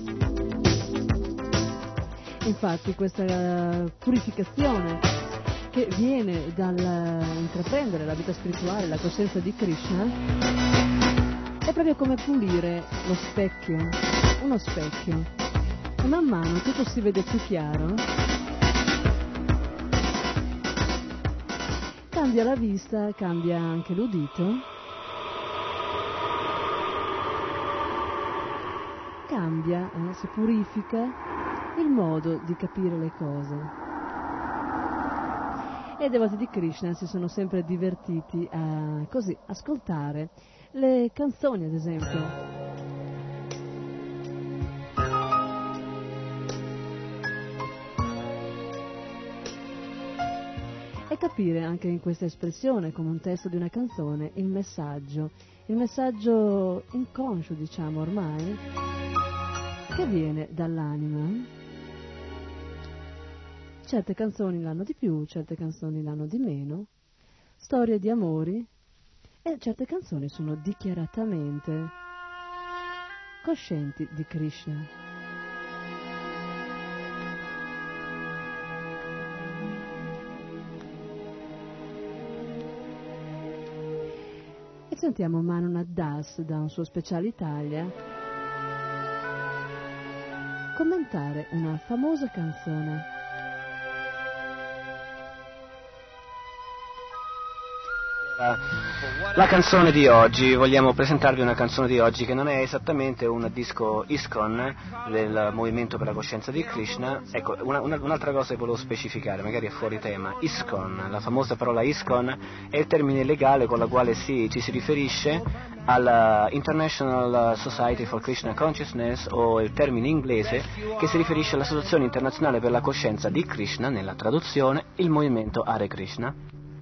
Infatti questa purificazione che viene dall'intraprendere la vita spirituale, la coscienza di Krishna, è proprio come pulire lo specchio, uno specchio. E man mano tutto si vede più chiaro. Cambia la vista, cambia anche l'udito, cambia, eh, si purifica il modo di capire le cose. E i devoti di Krishna si sono sempre divertiti a così ascoltare le canzoni, ad esempio. E capire anche in questa espressione, come un testo di una canzone, il messaggio, il messaggio inconscio, diciamo ormai, che viene dall'anima. Certe canzoni l'hanno di più, certe canzoni l'hanno di meno, storie di amori, e certe canzoni sono dichiaratamente coscienti di Krishna. Sentiamo Manu Das da un suo Speciale Italia commentare una famosa canzone. La canzone di oggi, vogliamo presentarvi una canzone di oggi che non è esattamente un disco ISKCON del Movimento per la Coscienza di Krishna. Ecco, una, una, un'altra cosa che volevo specificare, magari è fuori tema. ISKCON, la famosa parola ISKCON, è il termine legale con la quale si, ci si riferisce alla International Society for Krishna Consciousness, o il termine inglese che si riferisce all'Associazione Internazionale per la Coscienza di Krishna, nella traduzione il Movimento Hare Krishna.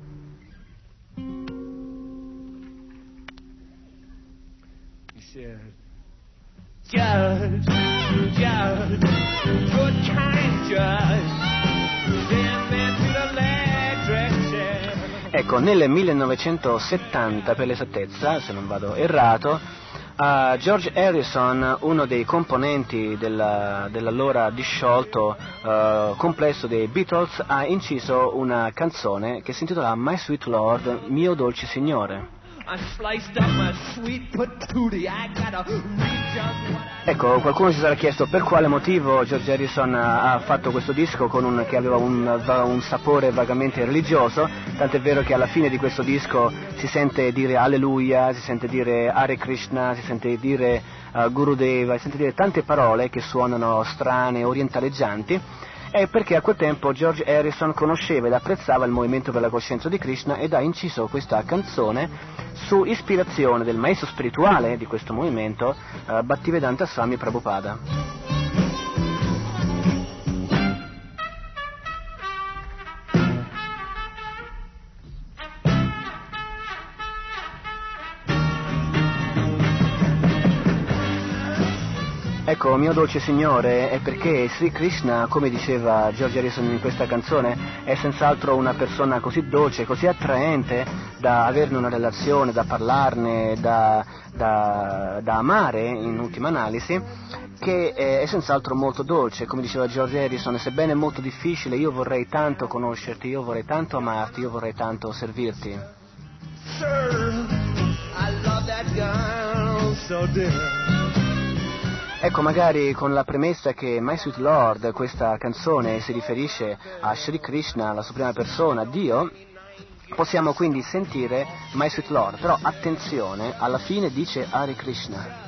Judge, judge, good kind judge, send me to the electric chair. Ecco, nel millenovecentosettanta, per l'esattezza, se non vado errato, uh, George Harrison, uno dei componenti della, dell'allora disciolto uh, complesso dei Beatles, ha inciso una canzone che si intitola My Sweet Lord, Mio Dolce Signore. I sliced up my sweet patootie. I gotta read just what I... Ecco, qualcuno si sarà chiesto per quale motivo George Harrison ha fatto questo disco con un, che aveva un, un sapore vagamente religioso, tant'è vero che alla fine di questo disco si sente dire Alleluia, si sente dire Hare Krishna, si sente dire uh, Gurudeva, si sente dire tante parole che suonano strane, orientaleggianti. È perché a quel tempo George Harrison conosceva ed apprezzava il movimento per la coscienza di Krishna ed ha inciso questa canzone su ispirazione del maestro spirituale di questo movimento, uh, Bhaktivedanta Swami Prabhupada. Ecco, mio dolce Signore, è perché Sri Krishna, come diceva George Harrison in questa canzone, è senz'altro una persona così dolce, così attraente da averne una relazione, da parlarne, da, da, da amare in ultima analisi, che è, è senz'altro molto dolce. Come diceva George Harrison, sebbene è molto difficile, io vorrei tanto conoscerti, io vorrei tanto amarti, io vorrei tanto servirti. Sir, I love that girl so dear. Ecco, magari con la premessa che My Sweet Lord, questa canzone, si riferisce a Sri Krishna, la suprema persona, Dio, possiamo quindi sentire My Sweet Lord, però attenzione, alla fine dice Hare Krishna.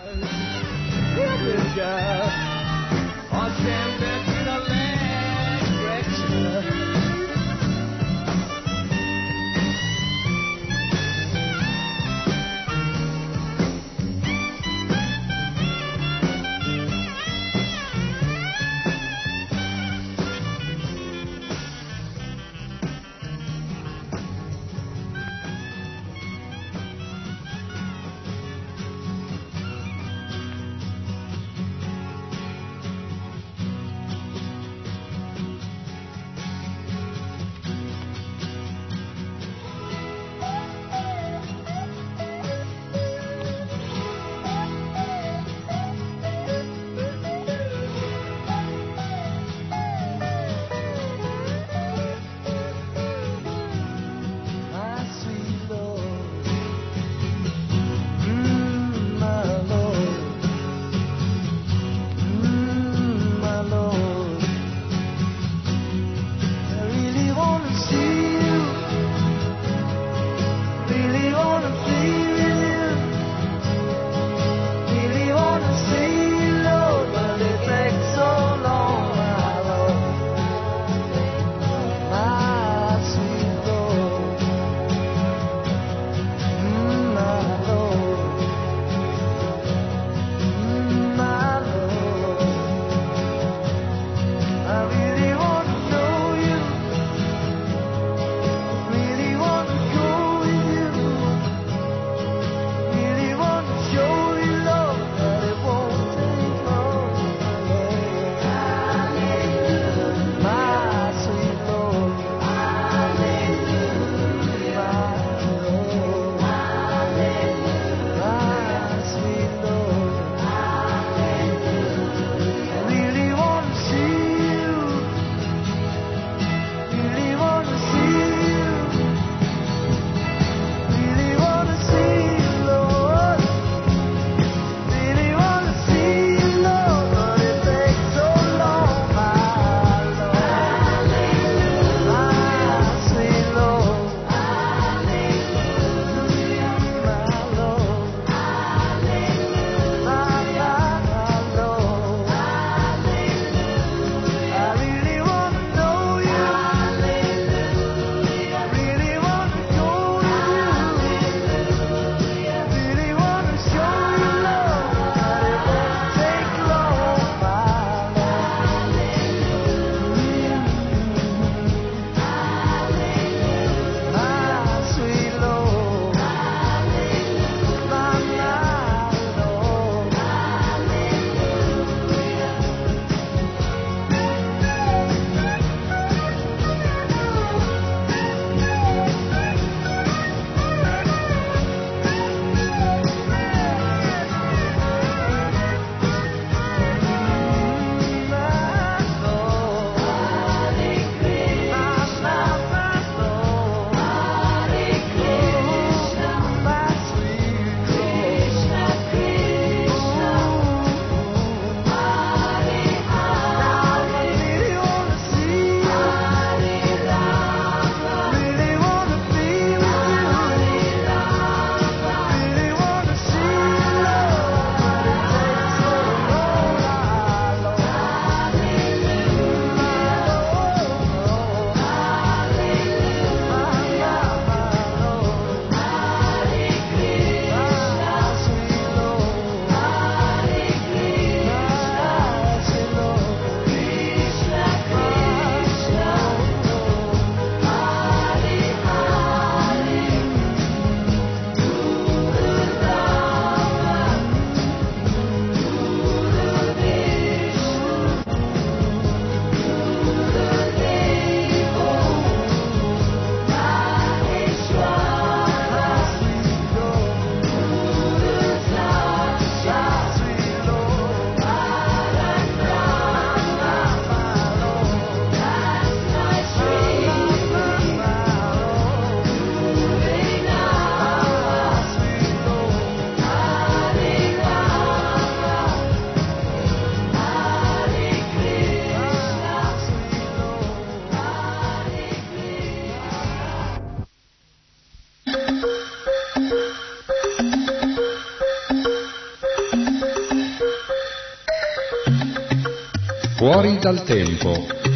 Fuori dal tempo.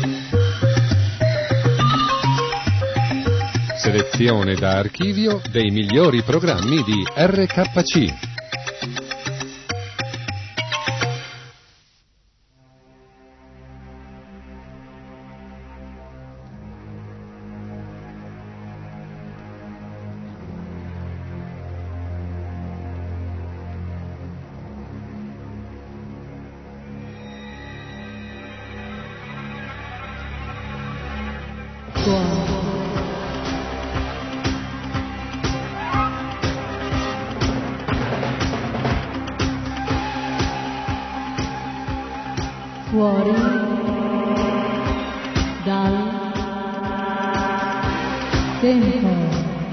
Selezione da archivio dei migliori programmi di R K C. Fuori dal tempo.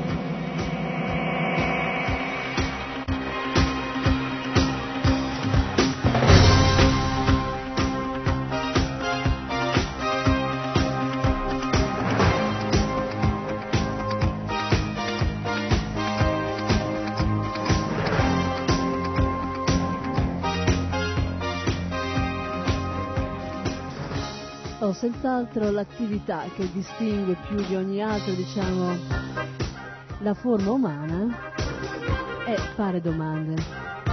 Oh, senz'altro l'attività che distingue più di ogni altro, diciamo, la forma umana è fare domande.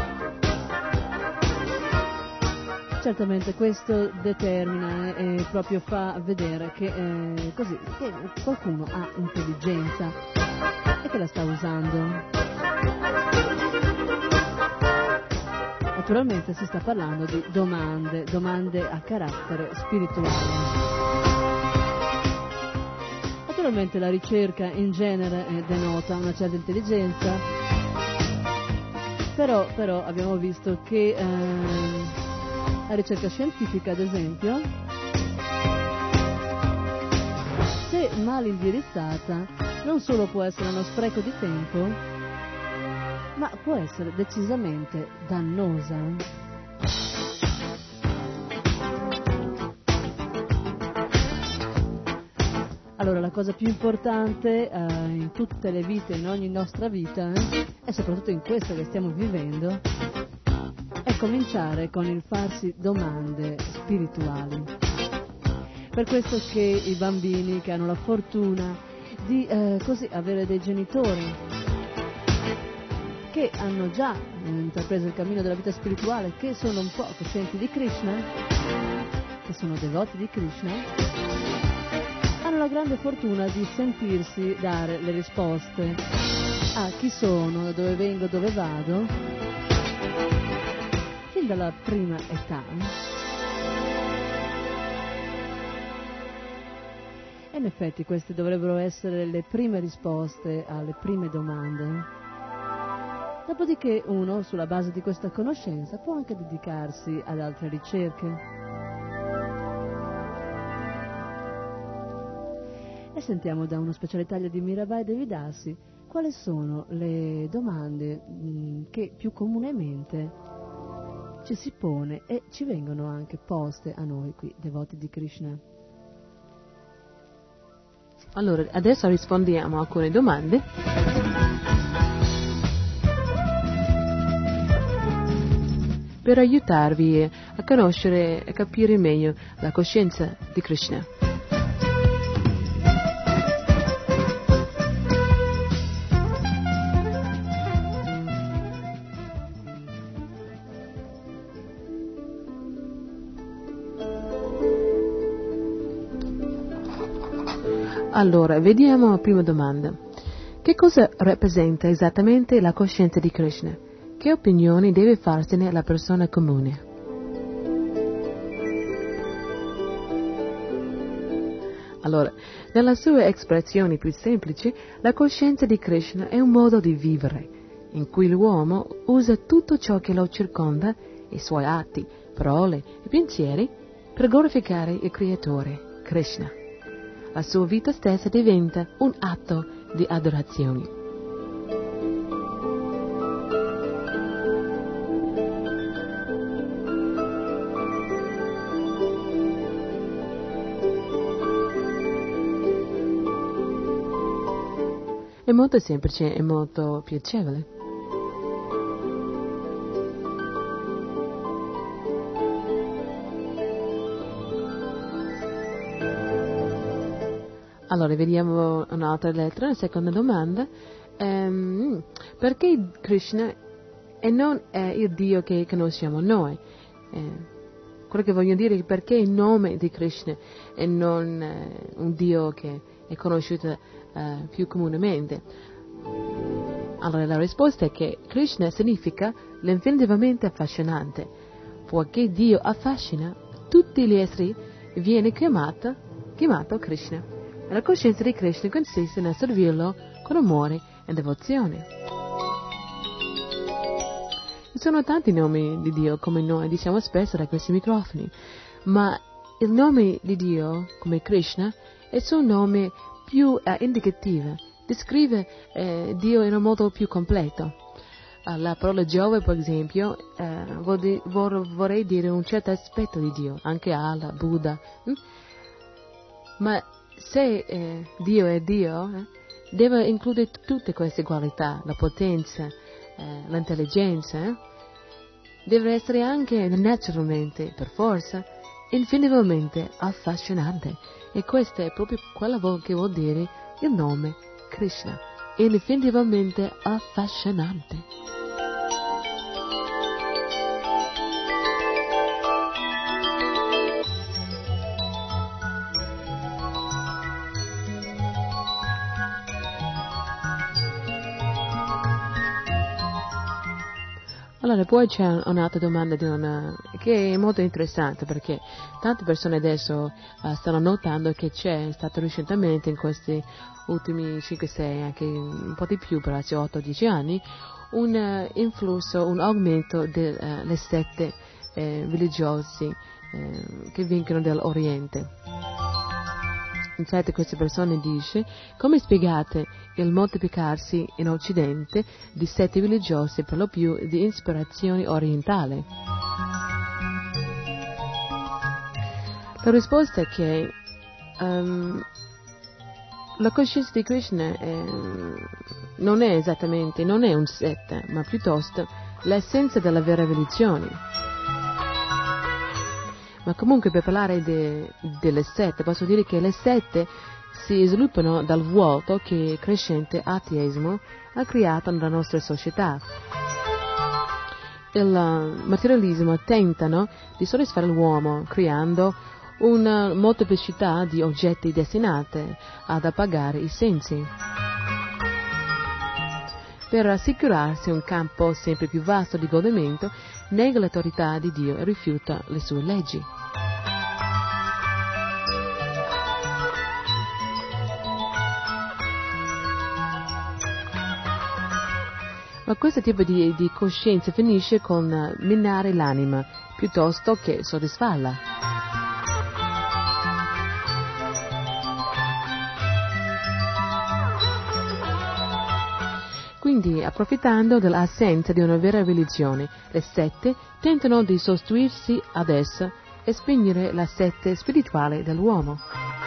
Certamente questo determina e eh, proprio fa vedere che, eh, così, che qualcuno ha intelligenza e che la sta usando. Naturalmente si sta parlando di domande, domande a carattere spirituale. Naturalmente la ricerca in genere eh, denota una certa intelligenza, però, però abbiamo visto che eh, la ricerca scientifica, ad esempio, se mal indirizzata, non solo può essere uno spreco di tempo, ma può essere decisamente dannosa. Allora, la cosa più importante eh, in tutte le vite, in ogni nostra vita, eh, e soprattutto in questa che stiamo vivendo, è cominciare con il farsi domande spirituali. Per questo che i bambini che hanno la fortuna di eh, così avere dei genitori che hanno già eh, intrapreso il cammino della vita spirituale, che sono un po' coscienti di Krishna, che sono devoti di Krishna, hanno la grande fortuna di sentirsi dare le risposte a chi sono, da dove vengo, dove vado, fin dalla prima età. E in effetti queste dovrebbero essere le prime risposte alle prime domande. Dopodiché uno, sulla base di questa conoscenza, può anche dedicarsi ad altre ricerche. E sentiamo da uno speciale taglio di Mirabai Devidasi quali sono le domande mh, che più comunemente ci si pone e ci vengono anche poste a noi qui, devoti di Krishna. Allora, adesso rispondiamo a alcune domande. Per aiutarvi a conoscere e capire meglio la coscienza di Krishna. Allora, vediamo la prima domanda. Che cosa rappresenta esattamente la coscienza di Krishna? Che opinioni deve farsene la persona comune? Allora, nella sua espressione più semplice, la coscienza di Krishna è un modo di vivere, in cui l'uomo usa tutto ciò che lo circonda, i suoi atti, parole e pensieri, per glorificare il Creatore, Krishna. La sua vita stessa diventa un atto di adorazione. È molto semplice e molto piacevole. Allora, vediamo un'altra lettera, la seconda domanda. Ehm, perché Krishna e non è il Dio che conosciamo noi? Eh, quello che voglio dire è perché il nome di Krishna e non eh, un Dio che è conosciuto eh, più comunemente. Allora la risposta è che Krishna significa l'infinitamente affascinante. Poiché Dio affascina tutti gli esseri, viene chiamato, chiamato Krishna. E la coscienza di Krishna consiste nel servirlo con amore e devozione. Ci sono tanti nomi di Dio, come noi diciamo spesso da questi microfoni, ma il nome di Dio, come Krishna, è il suo nome più eh, indicativo, descrive eh, Dio in un modo più completo. Uh, la parola Giove, per esempio, eh, vorrei, vorrei dire un certo aspetto di Dio, anche Allah, Buddha. Hm? Ma se eh, Dio è Dio, eh, deve includere tutte queste qualità, la potenza, eh, l'intelligenza, eh? Deve essere anche naturalmente, per forza, infinitivamente affascinante. E questo è proprio quello che vuol dire il nome Krishna, infinitivamente affascinante. Allora, poi c'è un'altra domanda di una, che è molto interessante, perché tante persone adesso uh, stanno notando che c'è stato recentemente, in questi ultimi cinque sei, anche un po' di più, per otto dieci anni, un uh, influsso, un aumento delle uh, sette eh, religiose eh, che vengono dall'Oriente. Infatti queste persone dice: come spiegate il moltiplicarsi in Occidente di sette religiose per lo più di ispirazione orientale? La risposta è che um, la coscienza di Krishna è, non è esattamente, non è un setta, ma piuttosto l'essenza della vera religione. Ma comunque, per parlare de, delle sette, posso dire che le sette si sviluppano dal vuoto che il crescente ateismo ha creato nella nostra società. Il materialismo tentano di soddisfare l'uomo creando una molteplicità di oggetti destinati ad appagare i sensi, per assicurarsi un campo sempre più vasto di godimento, nega l'autorità di Dio e rifiuta le sue leggi. Ma questo tipo di, di coscienza finisce con minare l'anima, piuttosto che soddisfarla. Quindi, approfittando dell'assenza di una vera religione, le sette tentano di sostituirsi ad essa e spegnere la sete spirituale dell'uomo.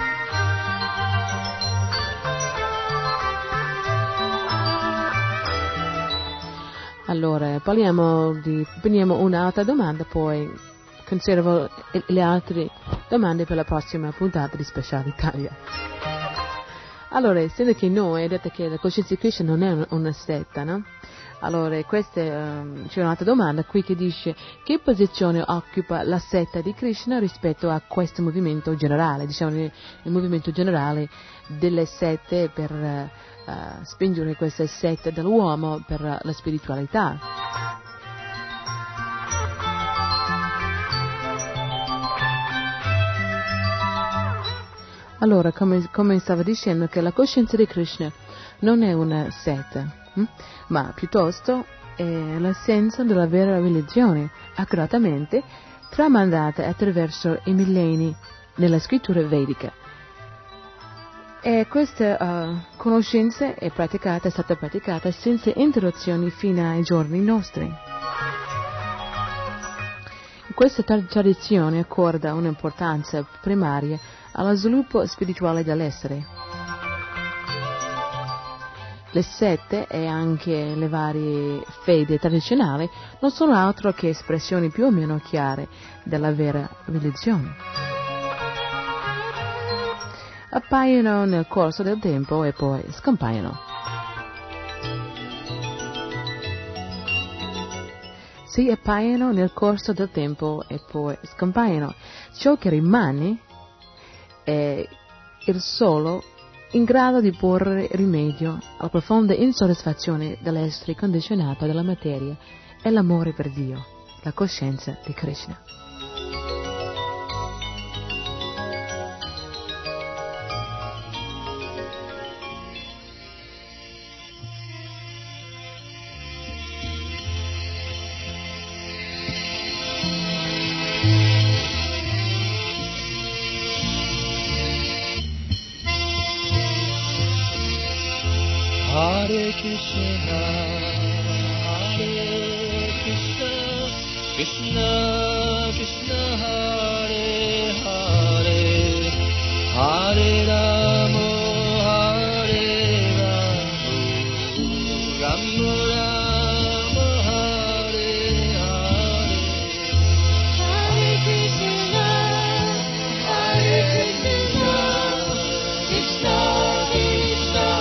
Allora, parliamo di, poniamo un'altra domanda, poi conservo le altre domande per la prossima puntata di Speciale Italia. Allora, essendo che noi, detto che la coscienza di Krishna non è una setta, no? Allora, questa, um, c'è un'altra domanda qui che dice: che posizione occupa la setta di Krishna rispetto a questo movimento generale, diciamo il, il movimento generale delle sette per uh, uh, spingere queste sette dell'uomo per uh, la spiritualità? Allora, come, come stavo dicendo, che la coscienza di Krishna non è una setta, hm? ma piuttosto è l'essenza della vera religione, accuratamente tramandata attraverso i millenni nella scrittura vedica. E questa uh, conoscenza è praticata, è stata praticata senza interruzioni fino ai giorni nostri. Questa tradizione accorda un'importanza primaria allo sviluppo spirituale dell'essere. Le sette e anche le varie fedi tradizionali non sono altro che espressioni più o meno chiare della vera religione. appaiono nel corso del tempo e poi scompaiono. Si appaiono nel corso del tempo e poi scompaiono. Ciò che rimane è il solo in grado di porre rimedio alla profonda insoddisfazione dell'essere condizionato dalla materia e l'amore per Dio, la coscienza di Krishna. Hare Krishna, Hare Krishna, Krishna Krishna, Hare Hare, Hare Rama, Hare Rama, Rama Rama, Hare Hare, Hare Krishna, Hare Krishna, Krishna Krishna.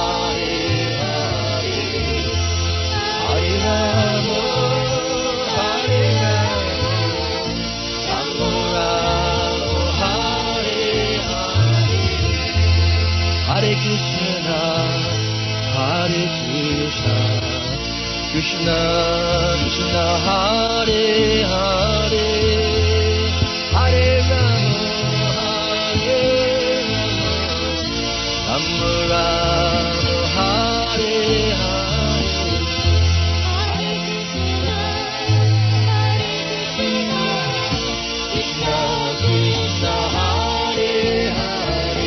Hare Krishna, Hare Krishna, Krishna Krishna, Hare Hare, Hare Rama, Hare Rama, Rama Rama, Hare Hare, Hare Krishna, Hare Krishna, Krishna Krishna, Hare Hare.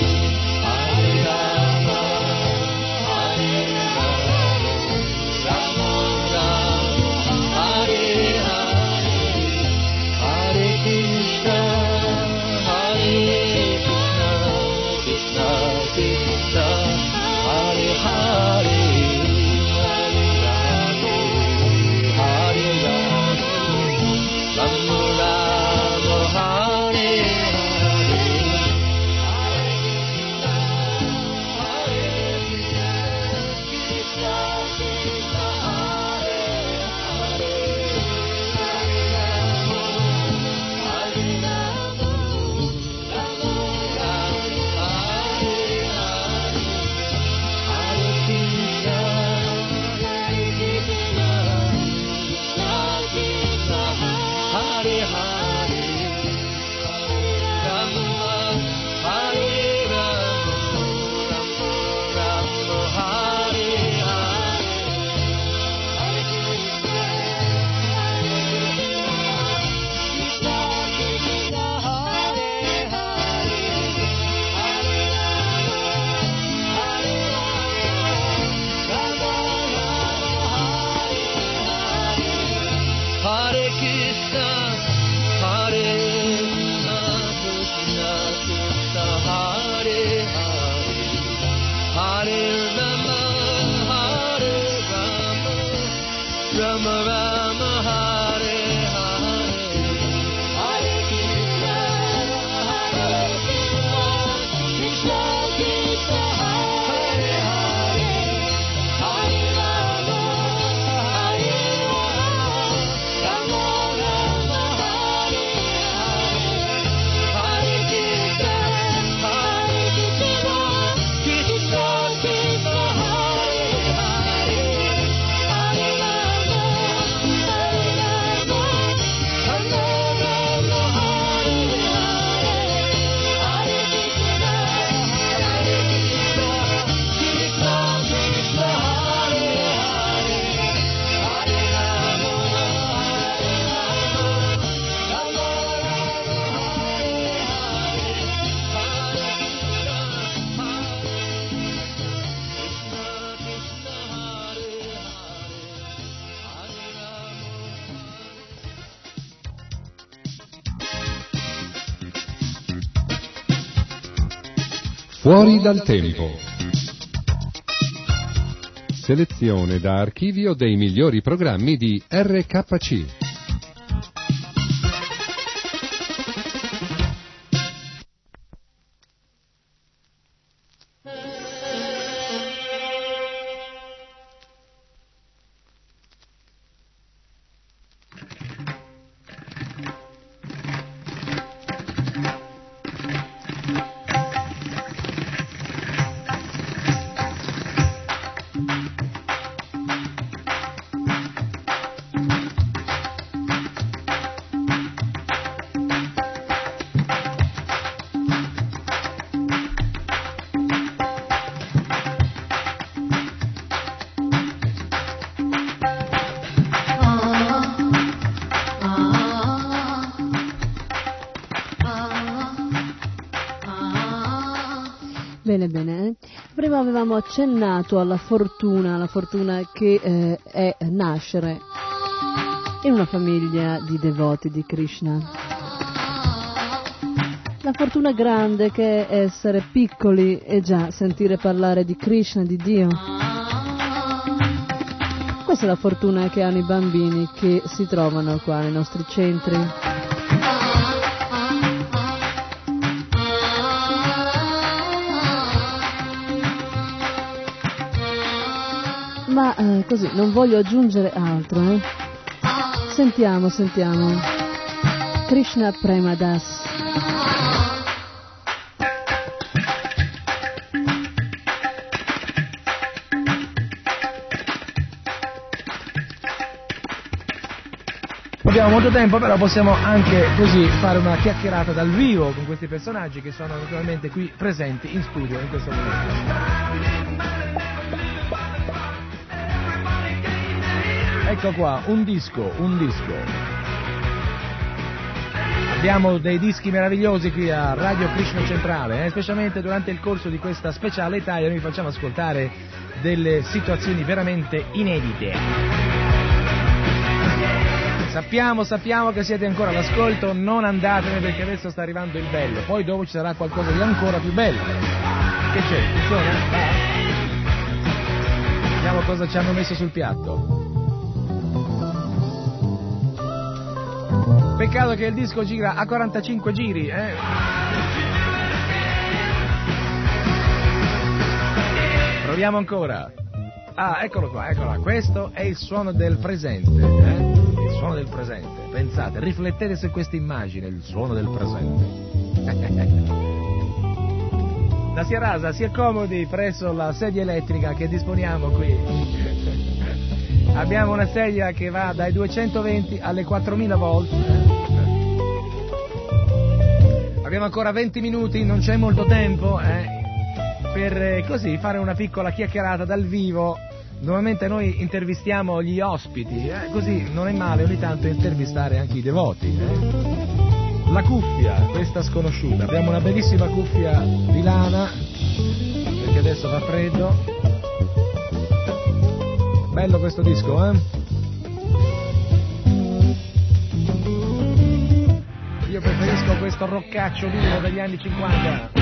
Fuori dal tempo. Selezione da archivio dei migliori programmi di R K C. Bene, bene. eh. Prima avevamo accennato alla fortuna, la fortuna che eh, è nascere in una famiglia di devoti di Krishna. La fortuna grande che è essere piccoli e già sentire parlare di Krishna, di Dio. Questa è la fortuna che hanno i bambini che si trovano qua nei nostri centri. Ma eh, così, non voglio aggiungere altro. Eh. Sentiamo, sentiamo. Krishna Premadas. Abbiamo molto tempo, però possiamo anche così fare una chiacchierata dal vivo con questi personaggi che sono naturalmente qui presenti in studio in questo momento. Ecco qua, un disco, un disco. Abbiamo dei dischi meravigliosi qui a Radio Krishna Centrale, eh? Specialmente durante il corso di questa speciale Italia noi vi facciamo ascoltare delle situazioni veramente inedite. Sappiamo, sappiamo che siete ancora all'ascolto, non andatene perché adesso sta arrivando il bello, poi dopo ci sarà qualcosa di ancora più bello. Che c'è? Funziona? Va? Vediamo cosa ci hanno messo sul piatto. Peccato che il disco gira a quarantacinque giri, eh? Proviamo ancora. Ah, eccolo qua, eccolo qua. Questo è il suono del presente, eh? Il suono del presente. Pensate, riflettete su questa immagine, il suono del presente. Da Sierrasa, si accomodi presso la sedia elettrica che disponiamo qui. Abbiamo una sedia che va dai duecentoventi alle quattromila volt. Abbiamo ancora venti minuti, non c'è molto tempo, eh, per eh, così fare una piccola chiacchierata dal vivo. Normalmente noi intervistiamo gli ospiti, eh, così non è male ogni tanto intervistare anche i devoti. Eh. La cuffia, questa sconosciuta, abbiamo una bellissima cuffia di lana, perché adesso fa freddo. Bello questo disco, eh? Io preferisco questo roccaccio duro degli anni cinquanta.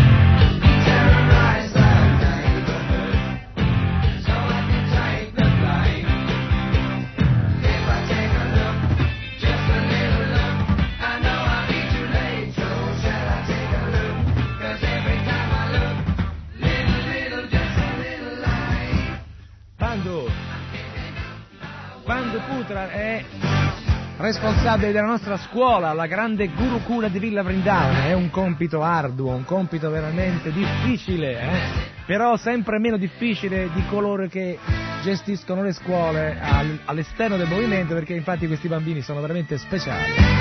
Pandu Putra è responsabile della nostra scuola, la grande Gurukula di Villa Vrindavana. È un compito arduo, un compito veramente difficile, eh? Però sempre meno difficile di coloro che gestiscono le scuole all'esterno del movimento, perché infatti questi bambini sono veramente speciali.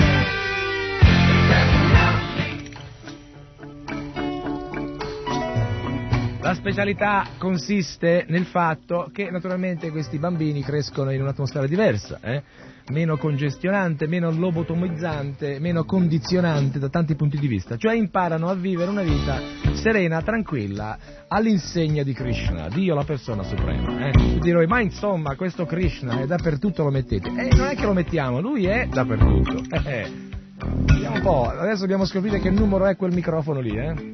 La specialità consiste nel fatto che naturalmente questi bambini crescono in un'atmosfera diversa, eh? Meno congestionante, meno lobotomizzante, meno condizionante da tanti punti di vista, cioè imparano a vivere una vita serena, tranquilla, all'insegna di Krishna, Dio la persona suprema. Eh? Tu diroi, ma insomma questo Krishna è dappertutto, lo mettete. Eh, non è che lo mettiamo, lui è dappertutto. Eh, eh. Vediamo un po', adesso dobbiamo scoprire che numero è quel microfono lì, eh?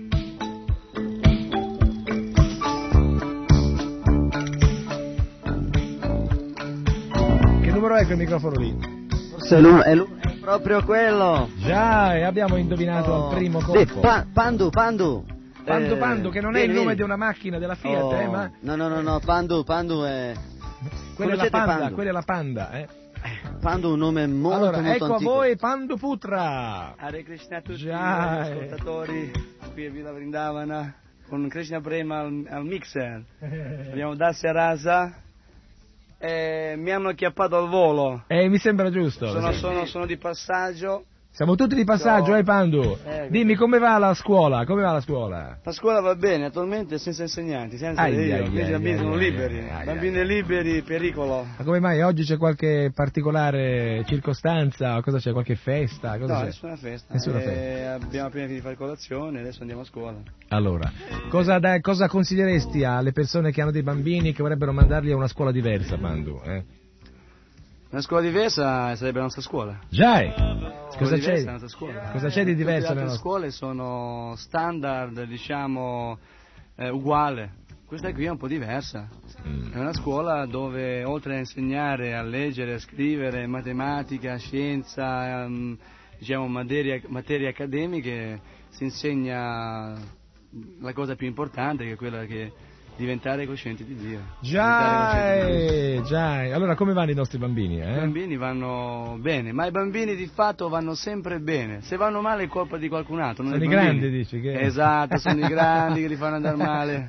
È quel microfono lì. Forse è, lui, è, lui, è proprio quello. Già, e abbiamo indovinato oh. al primo colpo. Sì, pa- Pandu, Pandu. Pandu, eh, Pandu, che non è il nome vieni. di una macchina della Fiat, oh. eh, ma... No, no, no, no, Pandu, Pandu è... Quella è la Panda, Pandu? quella è la Panda, eh. Pandu è un nome molto, allora, molto ecco antico. a voi Pandu Putra. Hare Krishna a tutti Già, gli ascoltatori qui a Villa Vrindavana con Krishna Prema al, al mixer. Abbiamo Dasya Rasa. Eh, mi hanno acchiappato al volo. Eh, mi sembra giusto. Sono, sono, sono di passaggio, Siamo tutti di passaggio, No. eh Pandu? Eh, Dimmi come va la scuola, come va la scuola? La scuola va bene, attualmente senza insegnanti, senza Ai, io, ai, quindi ai, i bambini ai, sono ai, liberi, ai, ai, bambini ai. liberi, pericolo. Ma come mai? Oggi c'è qualche particolare circostanza? Cosa c'è? Qualche festa? Cosa No, c'è? nessuna festa. Nessuna Eh, festa. abbiamo appena finito di fare colazione, adesso andiamo a scuola. Allora, cosa, da- cosa consiglieresti alle persone che hanno dei bambini che vorrebbero mandarli a una scuola diversa, Pandu? Eh? Una scuola diversa sarebbe la nostra scuola. Già! eh. Scuola Cosa diversa c'è? è la nostra scuola. Cosa c'è di diverso Tutte le nella altre scuole sono standard, diciamo, eh, uguale. Questa qui è un po' diversa. Mm. È una scuola dove oltre a insegnare a leggere, a scrivere, matematica, scienza, ehm, diciamo materie, materie accademiche, si insegna la cosa più importante, che è quella che diventare coscienti di Dio. Già, Diventare coscienti di Dio. eh, già. eh. Allora come vanno i nostri bambini? I Eh? bambini vanno bene, ma i bambini di fatto vanno sempre bene. Se vanno male è colpa di qualcun altro, non Sono dei i bambini. grandi, dici? Che... Esatto, sono i grandi che li fanno andare male.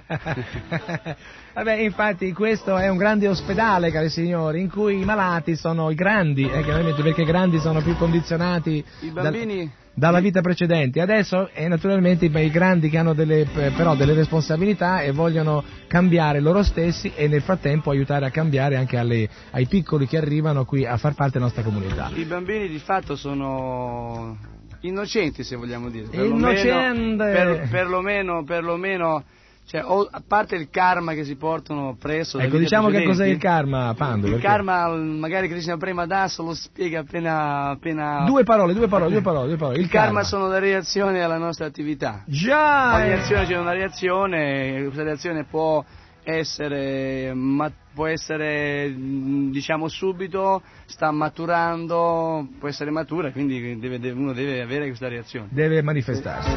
Vabbè, infatti questo è un grande ospedale, cari signori, in cui i malati sono i grandi, eh, chiaramente perché i grandi sono più condizionati I bambini... dal- dalla vita precedente. Adesso è naturalmente i, i grandi che hanno delle, eh, però delle responsabilità e vogliono cambiare loro stessi e nel frattempo aiutare a cambiare anche alle, ai piccoli che arrivano qui a far parte della nostra comunità. I bambini di fatto sono innocenti, se vogliamo dire. Innocente! Per, perlomeno, perlomeno, cioè, o- a parte il karma che si portano presso. da Ecco, vite diciamo che precedenti, cos'è il karma, Pandu? Il perché- karma, magari Krishna Prema Das lo spiega appena... appena... Due parole, due parole, due parole, due parole. Il, karma, sono le reazioni alla nostra attività. Già! Ogni eh. azione c'è una reazione, questa reazione può essere, ma, può essere mh, diciamo subito, sta maturando, può essere matura, quindi deve- deve- uno deve avere questa reazione. Deve manifestarsi.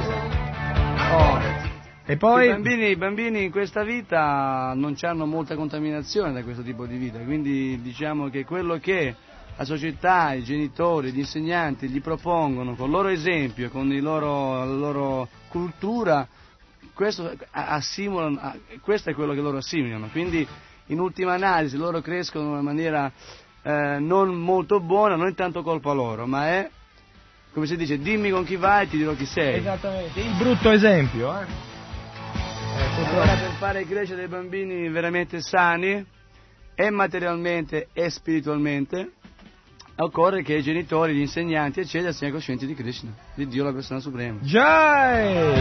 Oh. E poi... I bambini, I bambini in questa vita non hanno molta contaminazione da questo tipo di vita, quindi diciamo che quello che la società, i genitori, gli insegnanti gli propongono con il loro esempio, con il loro, la loro cultura, questo, assimilano, questo è quello che loro assimilano, quindi in ultima analisi loro crescono in una maniera eh, non molto buona, non è tanto colpa loro, ma è, come si dice, dimmi con chi vai e ti dirò chi sei. Esattamente, il brutto esempio, eh? Allora, per fare crescere dei bambini veramente sani, e materialmente e spiritualmente, occorre che i genitori, gli insegnanti, eccetera, siano coscienti di Krishna, di Dio, la persona suprema. Già!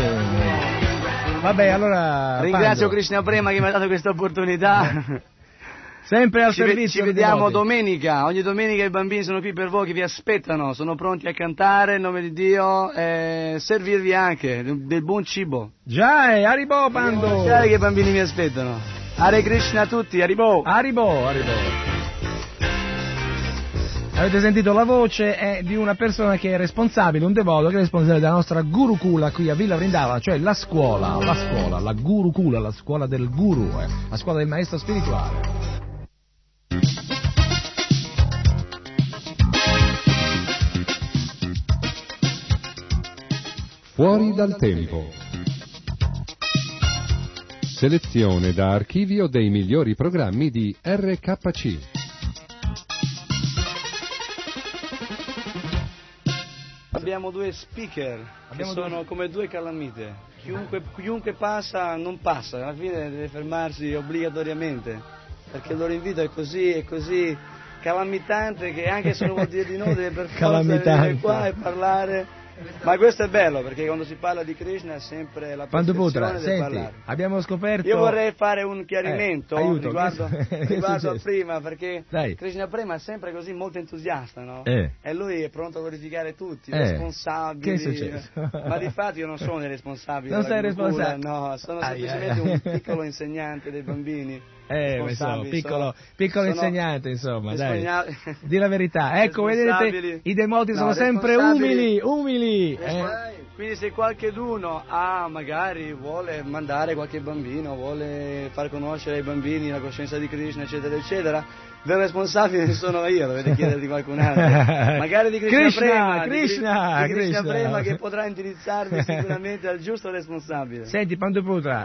Vabbè, allora... Ringrazio Pandu. Krishna Prema che mi ha dato questa opportunità. Sempre al Ci, ve- servizio ci dei vediamo devoti. domenica. Ogni domenica i bambini sono qui per voi che vi aspettano. Sono pronti a cantare in nome di Dio e servirvi anche del, del buon cibo. Già, eh, Haribo, Pandu! Lasciare che i bambini mi aspettano. Hare Krishna a tutti, Haribo! Haribo, Haribo! Avete sentito la voce è di una persona che è responsabile, un devoto che è responsabile della nostra Gurukula qui a Villa Vrindava, cioè la scuola, la scuola, la Gurukula, la scuola del guru, eh, la scuola del maestro spirituale. Fuori dal tempo. Selezione da archivio dei migliori programmi di R K C. Abbiamo due speaker Abbiamo che sono due- come due calamite. Chiunque, chiunque passa non passa, alla fine deve fermarsi obbligatoriamente, perché il loro invito è così, è così calamitante che anche se non vuol dire di no deve per forza venire Calamitante. qua e parlare. Ma questo è bello, perché quando si parla di Krishna è sempre la Pandu perfezione Putra, del senti, parlare. abbiamo scoperto... Io vorrei fare un chiarimento Eh, aiuto, riguardo, che- che è riguardo a successo? prima, perché Dai. Krishna Prema è sempre così molto entusiasta, no? Eh. E lui è pronto a glorificare tutti, Eh, responsabili. che è successo? Ma di fatto io non sono il responsabile. Non della sei cultura, responsabile? No, sono Ai, semplicemente ai, ai. un piccolo insegnante dei bambini. Eh, insomma, responsabili, piccolo, sono- piccolo sono insegnante, insomma, dai. responsabili- Di la verità. Ecco, vedete, responsabili- i demoti no, sono sempre responsabili- umili, umili. Respo- eh. Quindi se qualcheduno ha, magari vuole mandare qualche bambino, vuole far conoscere ai bambini la coscienza di Krishna, eccetera, eccetera, il responsabile non sono io, dovete chiedere di qualcun altro. Magari di Krishna, Krishna, Prema, di Kri- Krishna, di Krishna Krishna. Prema, che potrà indirizzarvi sicuramente al giusto responsabile. Senti, Pandu Putra.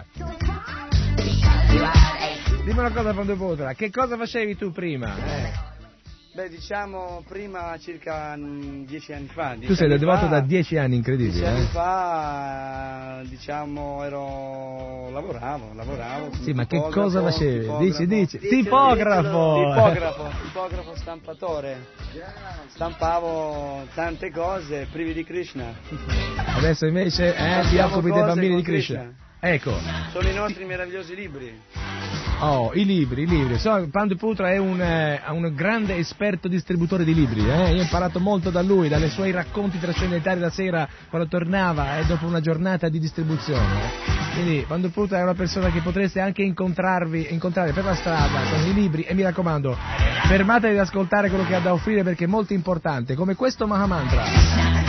Dimmi una cosa, Pandu Putra. Che cosa facevi tu prima? Eh. Beh, diciamo prima circa mh, dieci anni fa. Tu sei anni devoto fa, da dieci anni, incredibile. Dieci anni eh? fa, diciamo, ero lavoravo, lavoravo. Sì, ma che tipografo, cosa facevi? tipografo. Dici, dici. Dicelo, Tipografo! dicelo. Tipografo, tipografo stampatore. Stampavo tante cose privi di Krishna. Adesso invece eh, ti Facciamo occupi dei cose bambini con di Krishna. Krishna. Ecco. Sono i nostri meravigliosi libri. Oh, i libri, i libri. So, Pandu Putra è un, eh, un grande esperto distributore di libri. Eh? Io ho imparato molto da lui, dalle suoi racconti trascendentali la sera quando tornava e eh, dopo una giornata di distribuzione. Quindi Pandu Putra è una persona che potreste anche incontrarvi, incontrare per la strada con i libri e mi raccomando, fermatevi ad ascoltare quello che ha da offrire perché è molto importante, come questo Mahamantra.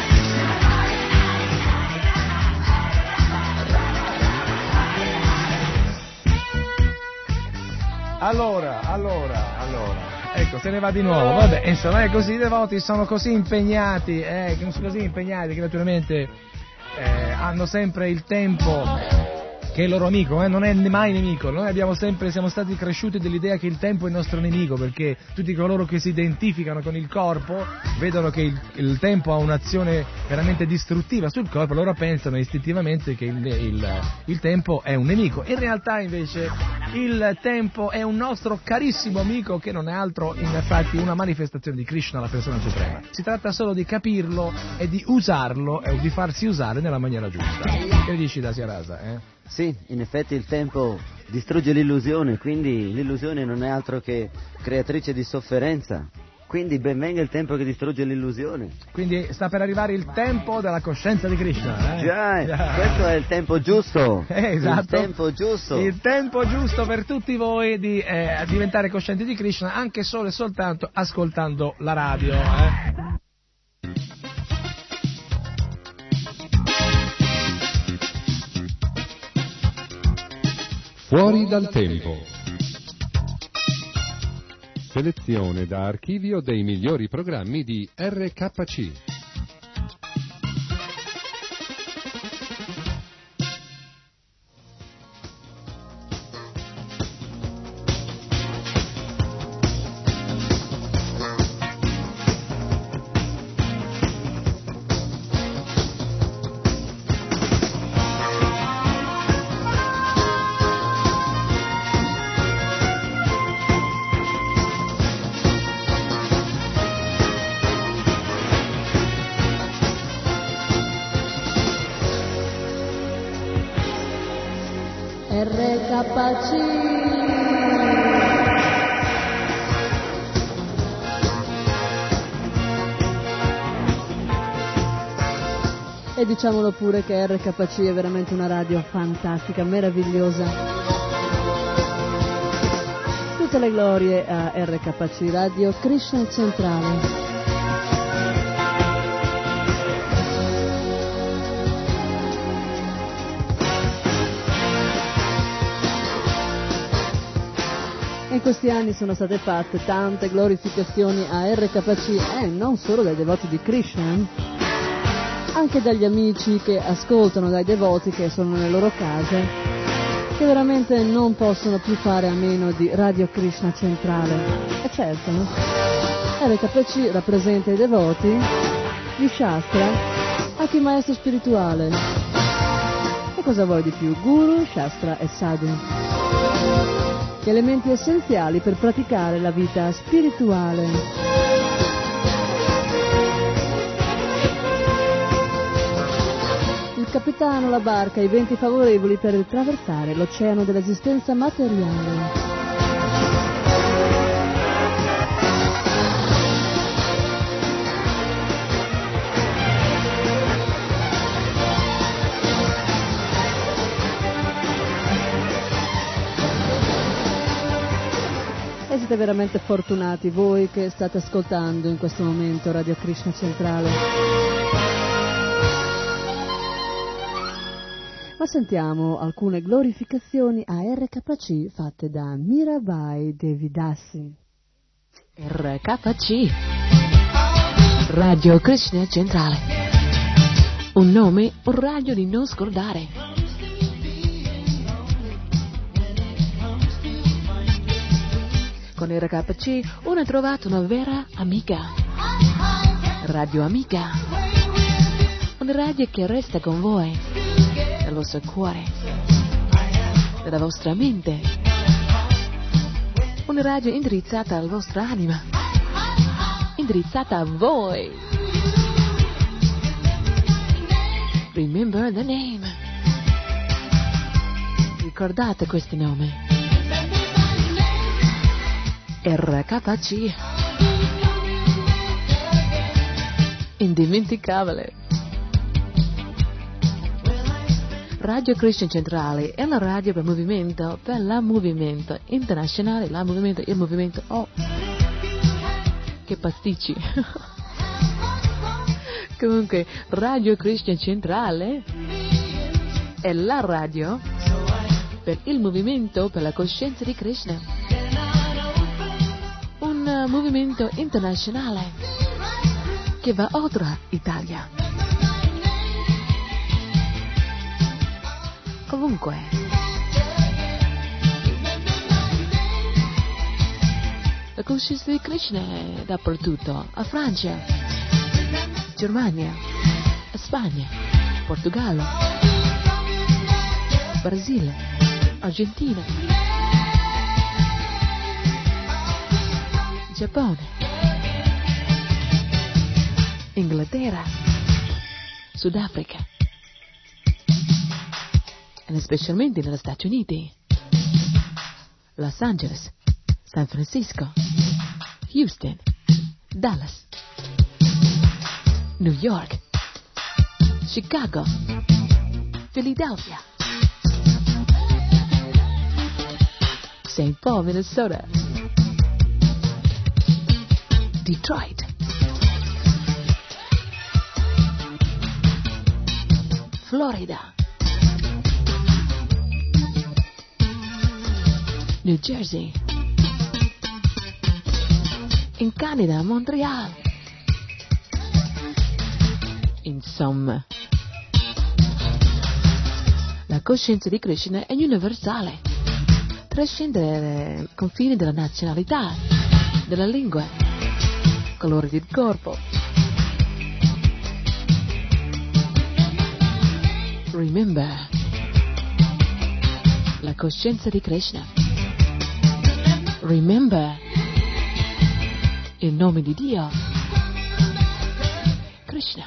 Allora, allora, allora, ecco, se ne va di nuovo, vabbè, insomma, è così, i devoti sono così impegnati, eh, sono così impegnati che naturalmente eh, hanno sempre il tempo che è il loro amico, eh, non è mai nemico. Noi abbiamo sempre, siamo stati cresciuti dell'idea che il tempo è il nostro nemico, perché tutti coloro che si identificano con il corpo vedono che il, il tempo ha un'azione veramente distruttiva sul corpo, loro pensano istintivamente che il, il, il tempo è un nemico. In realtà invece il tempo è un nostro carissimo amico che non è altro infatti una manifestazione di Krishna, la persona suprema. Si tratta solo di capirlo e di usarlo e di farsi usare nella maniera giusta. Che dici, Dacia Rasa? Eh? Sì, in effetti il tempo distrugge l'illusione, quindi l'illusione non è altro che creatrice di sofferenza. Quindi ben venga il tempo che distrugge l'illusione. Quindi sta per arrivare il tempo della coscienza di Krishna. Eh? Già, Già, questo è il tempo giusto. Eh, esatto. Il tempo giusto. Il tempo giusto per tutti voi di eh, diventare coscienti di Krishna, anche solo e soltanto ascoltando la radio. Eh? Fuori dal tempo. Selezione da archivio dei migliori programmi di R K C. E diciamolo pure che R K C è veramente una radio fantastica, meravigliosa. Tutte le glorie a R K C, Radio Krishna Centrale. In questi anni sono state fatte tante glorificazioni a R K C, e eh, non solo dai devoti di Krishna, anche dagli amici che ascoltano, dai devoti che sono nelle loro case, che veramente non possono più fare a meno di Radio Krishna Centrale. E certo, no? R K C rappresenta i devoti di Shastra, anche il maestro spirituale. E cosa vuoi di più? Guru, Shastra e Sadhu. Gli elementi essenziali per praticare la vita spirituale. Il capitano, la barca, i venti favorevoli per attraversare l'oceano dell'esistenza materiale. E siete veramente fortunati voi che state ascoltando in questo momento Radio Krishna Centrale. Ma sentiamo alcune glorificazioni a R K C fatte da Mirabai Devidasi. R K C Radio Krishna Centrale. Un nome, un radio di non scordare. Con R K C uno ha trovato una vera amica. Radio Amica. Una radio che resta con voi, nel vostro cuore, nella vostra mente. Una radio indirizzata alla vostra anima, indirizzata a voi. Remember the name. Ricordate questo nome. R K C. Indimenticabile. Radio Christian Centrale è la radio per movimento, per la movimento internazionale, la movimento, il movimento, oh, che pasticci. Comunque, Radio Christian Centrale è la radio per il movimento, per la coscienza di Krishna. Un uh, movimento internazionale che va oltre Italia. Comunque, la coscienza di Krishna è dappertutto, a Francia, Germania, Spagna, Portogallo, Brasile, Argentina, Giappone, Inghilterra, Sudafrica e specialmente negli Stati Uniti, Los Angeles, San Francisco, Houston, Dallas, New York, Chicago, Philadelphia, Saint Paul, Minnesota, Detroit, Florida, New Jersey, in Canada, Montreal. Insomma, la coscienza di Krishna è universale, trascende i confini della nazionalità, della lingua, colore del corpo. Remember, la coscienza di Krishna. Remember, il nome di Dio, Krishna.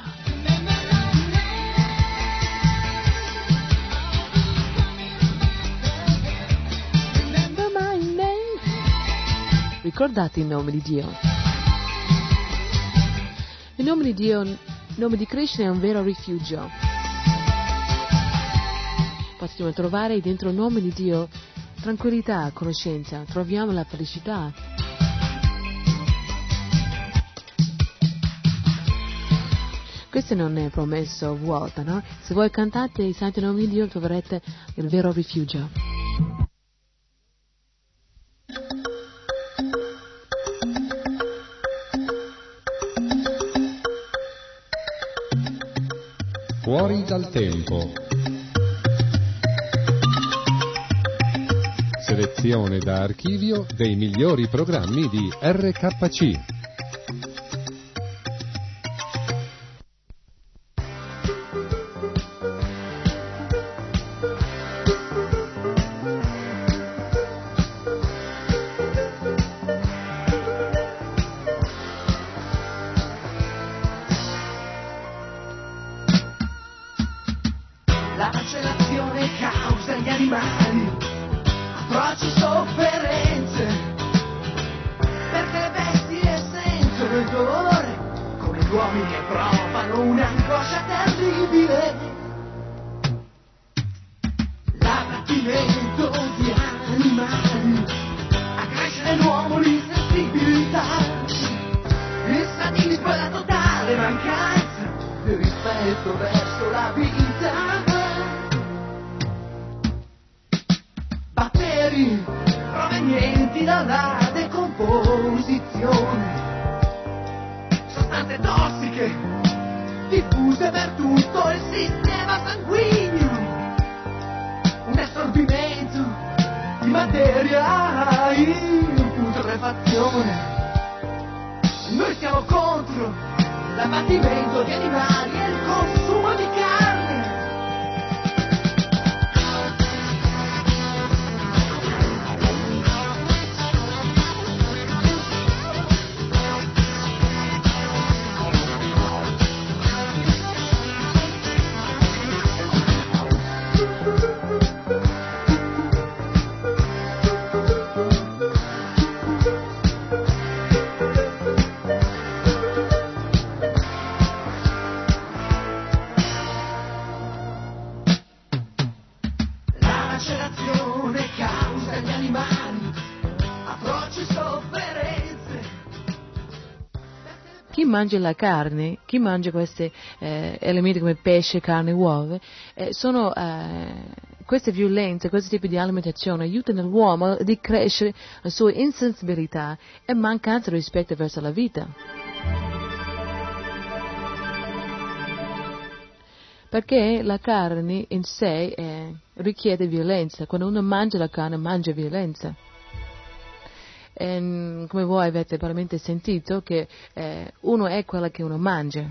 Remember my name. Ricordate il nome di Dio. Il nome di Dio, il nome di Krishna è un vero rifugio. Possiamo trovare dentro il nome di Dio tranquillità, conoscenza, troviamo la felicità. Questo non è promesso vuota, no? Se voi cantate i santi nomi di Dio troverete il vero rifugio. Fuori dal tempo. Selezione da archivio dei migliori programmi di R K C. La macellazione causa agli animali atroci sofferenze, perché le bestie sentono il dolore come gli uomini che provano un'angoscia terribile. L'abbattimento di animali accresce nell'uomo l'insensibilità, il sadismo è la totale mancanza di rispetto verso la vita. Batteri provenienti dalla decomposizione, sostanze tossiche diffuse per tutto il sistema sanguigno, un assorbimento di materia, il putrefatta soddisfazione. Noi siamo contro l'abbattimento di animali e il consumo di carne. Chi mangia la carne, chi mangia questi eh, elementi come pesce, carne, uova, eh, sono eh, queste violenze, questi tipi di alimentazione aiutano l'uomo a crescere la sua insensibilità e mancanza di rispetto verso la vita. Perché la carne in sé eh, richiede violenza. Quando uno mangia la carne, mangia violenza. E, come voi avete probabilmente sentito, che eh, uno è quello che uno mangia.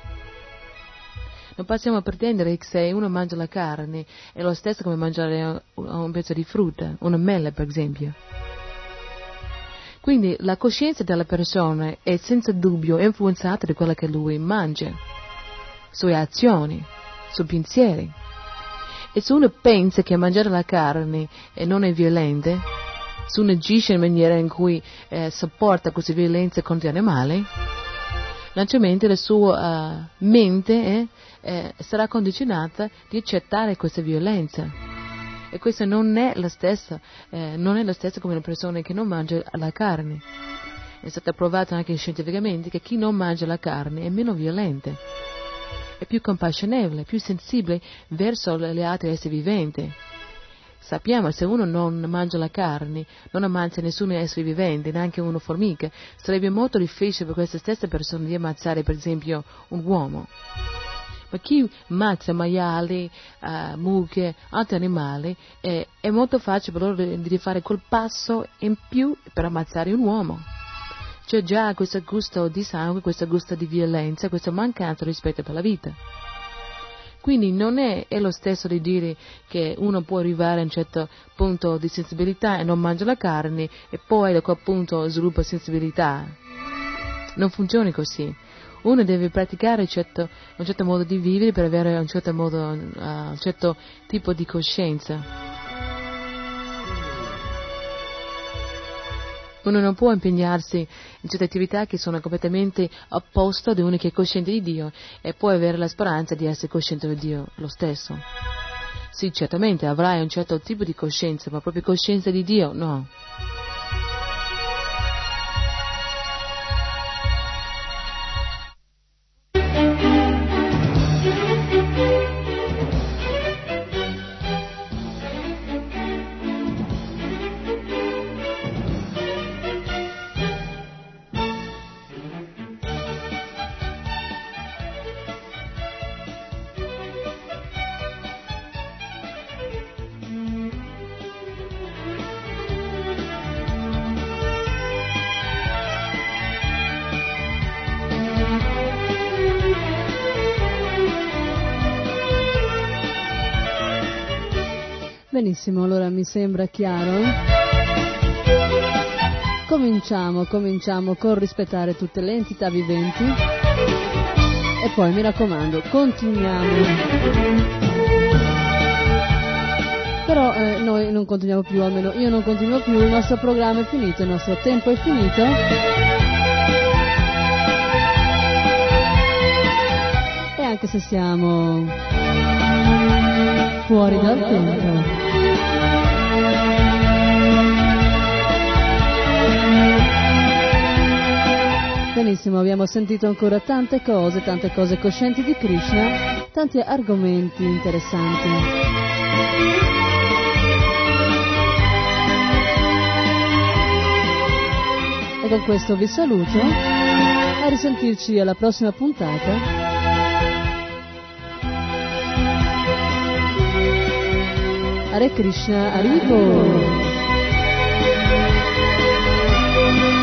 Non possiamo pretendere che se uno mangia la carne è lo stesso come mangiare un, un pezzo di frutta, una mela per esempio. Quindi la coscienza della persona è senza dubbio influenzata da quello che lui mangia, sue azioni, suoi pensieri. E se uno pensa che mangiare la carne eh, non è violente, se uno agisce in maniera in cui eh, sopporta queste violenze contro gli animali, naturalmente la sua uh, mente eh, eh, sarà condizionata di accettare questa violenza. E questa non è la stessa, eh, non è la stessa come una persona che non mangia la carne. È stato provato anche scientificamente che chi non mangia la carne è meno violente, è più compassionevole, più sensibile verso le altre esseri viventi. Sappiamo, se uno non mangia la carne, non ammazza nessun essere vivente, neanche una formica, sarebbe molto difficile per questa stessa persona di ammazzare, per esempio, un uomo. Ma chi ammazza maiali, uh, mucche, altri animali, eh, è molto facile per loro di, di fare quel passo in più per ammazzare un uomo. C'è già questo gusto di sangue, questo gusto di violenza, questa mancanza di rispetto per la vita. Quindi non è, è lo stesso di dire che uno può arrivare a un certo punto di sensibilità e non mangia la carne e poi da quel punto sviluppa sensibilità. Non funziona così. Uno deve praticare un certo, un certo modo di vivere per avere un certo, modo, uh, un certo tipo di coscienza. Uno non può impegnarsi in certe attività che sono completamente opposte ad uno che è cosciente di Dio e poi avere la speranza di essere cosciente di Dio lo stesso. Sì, certamente avrai un certo tipo di coscienza, ma proprio coscienza di Dio no. Benissimo, allora mi sembra chiaro. Cominciamo, cominciamo con rispettare tutte le entità viventi e poi mi raccomando, continuiamo. Però eh, noi non continuiamo più, almeno io non continuo più, il nostro programma è finito, il nostro tempo è finito. E anche se siamo fuori dal tempo. Benissimo, abbiamo sentito ancora tante cose, tante cose coscienti di Krishna, tanti argomenti interessanti. E con questo vi saluto, a risentirci alla prossima puntata. Hare Krishna, Hare Bol.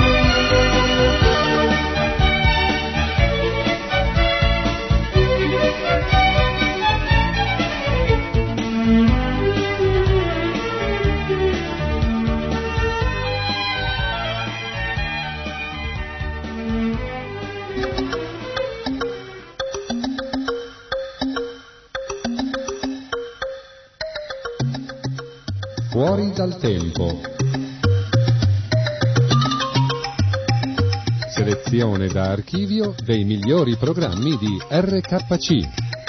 Fuori dal tempo. Selezione da archivio dei migliori programmi di R K C.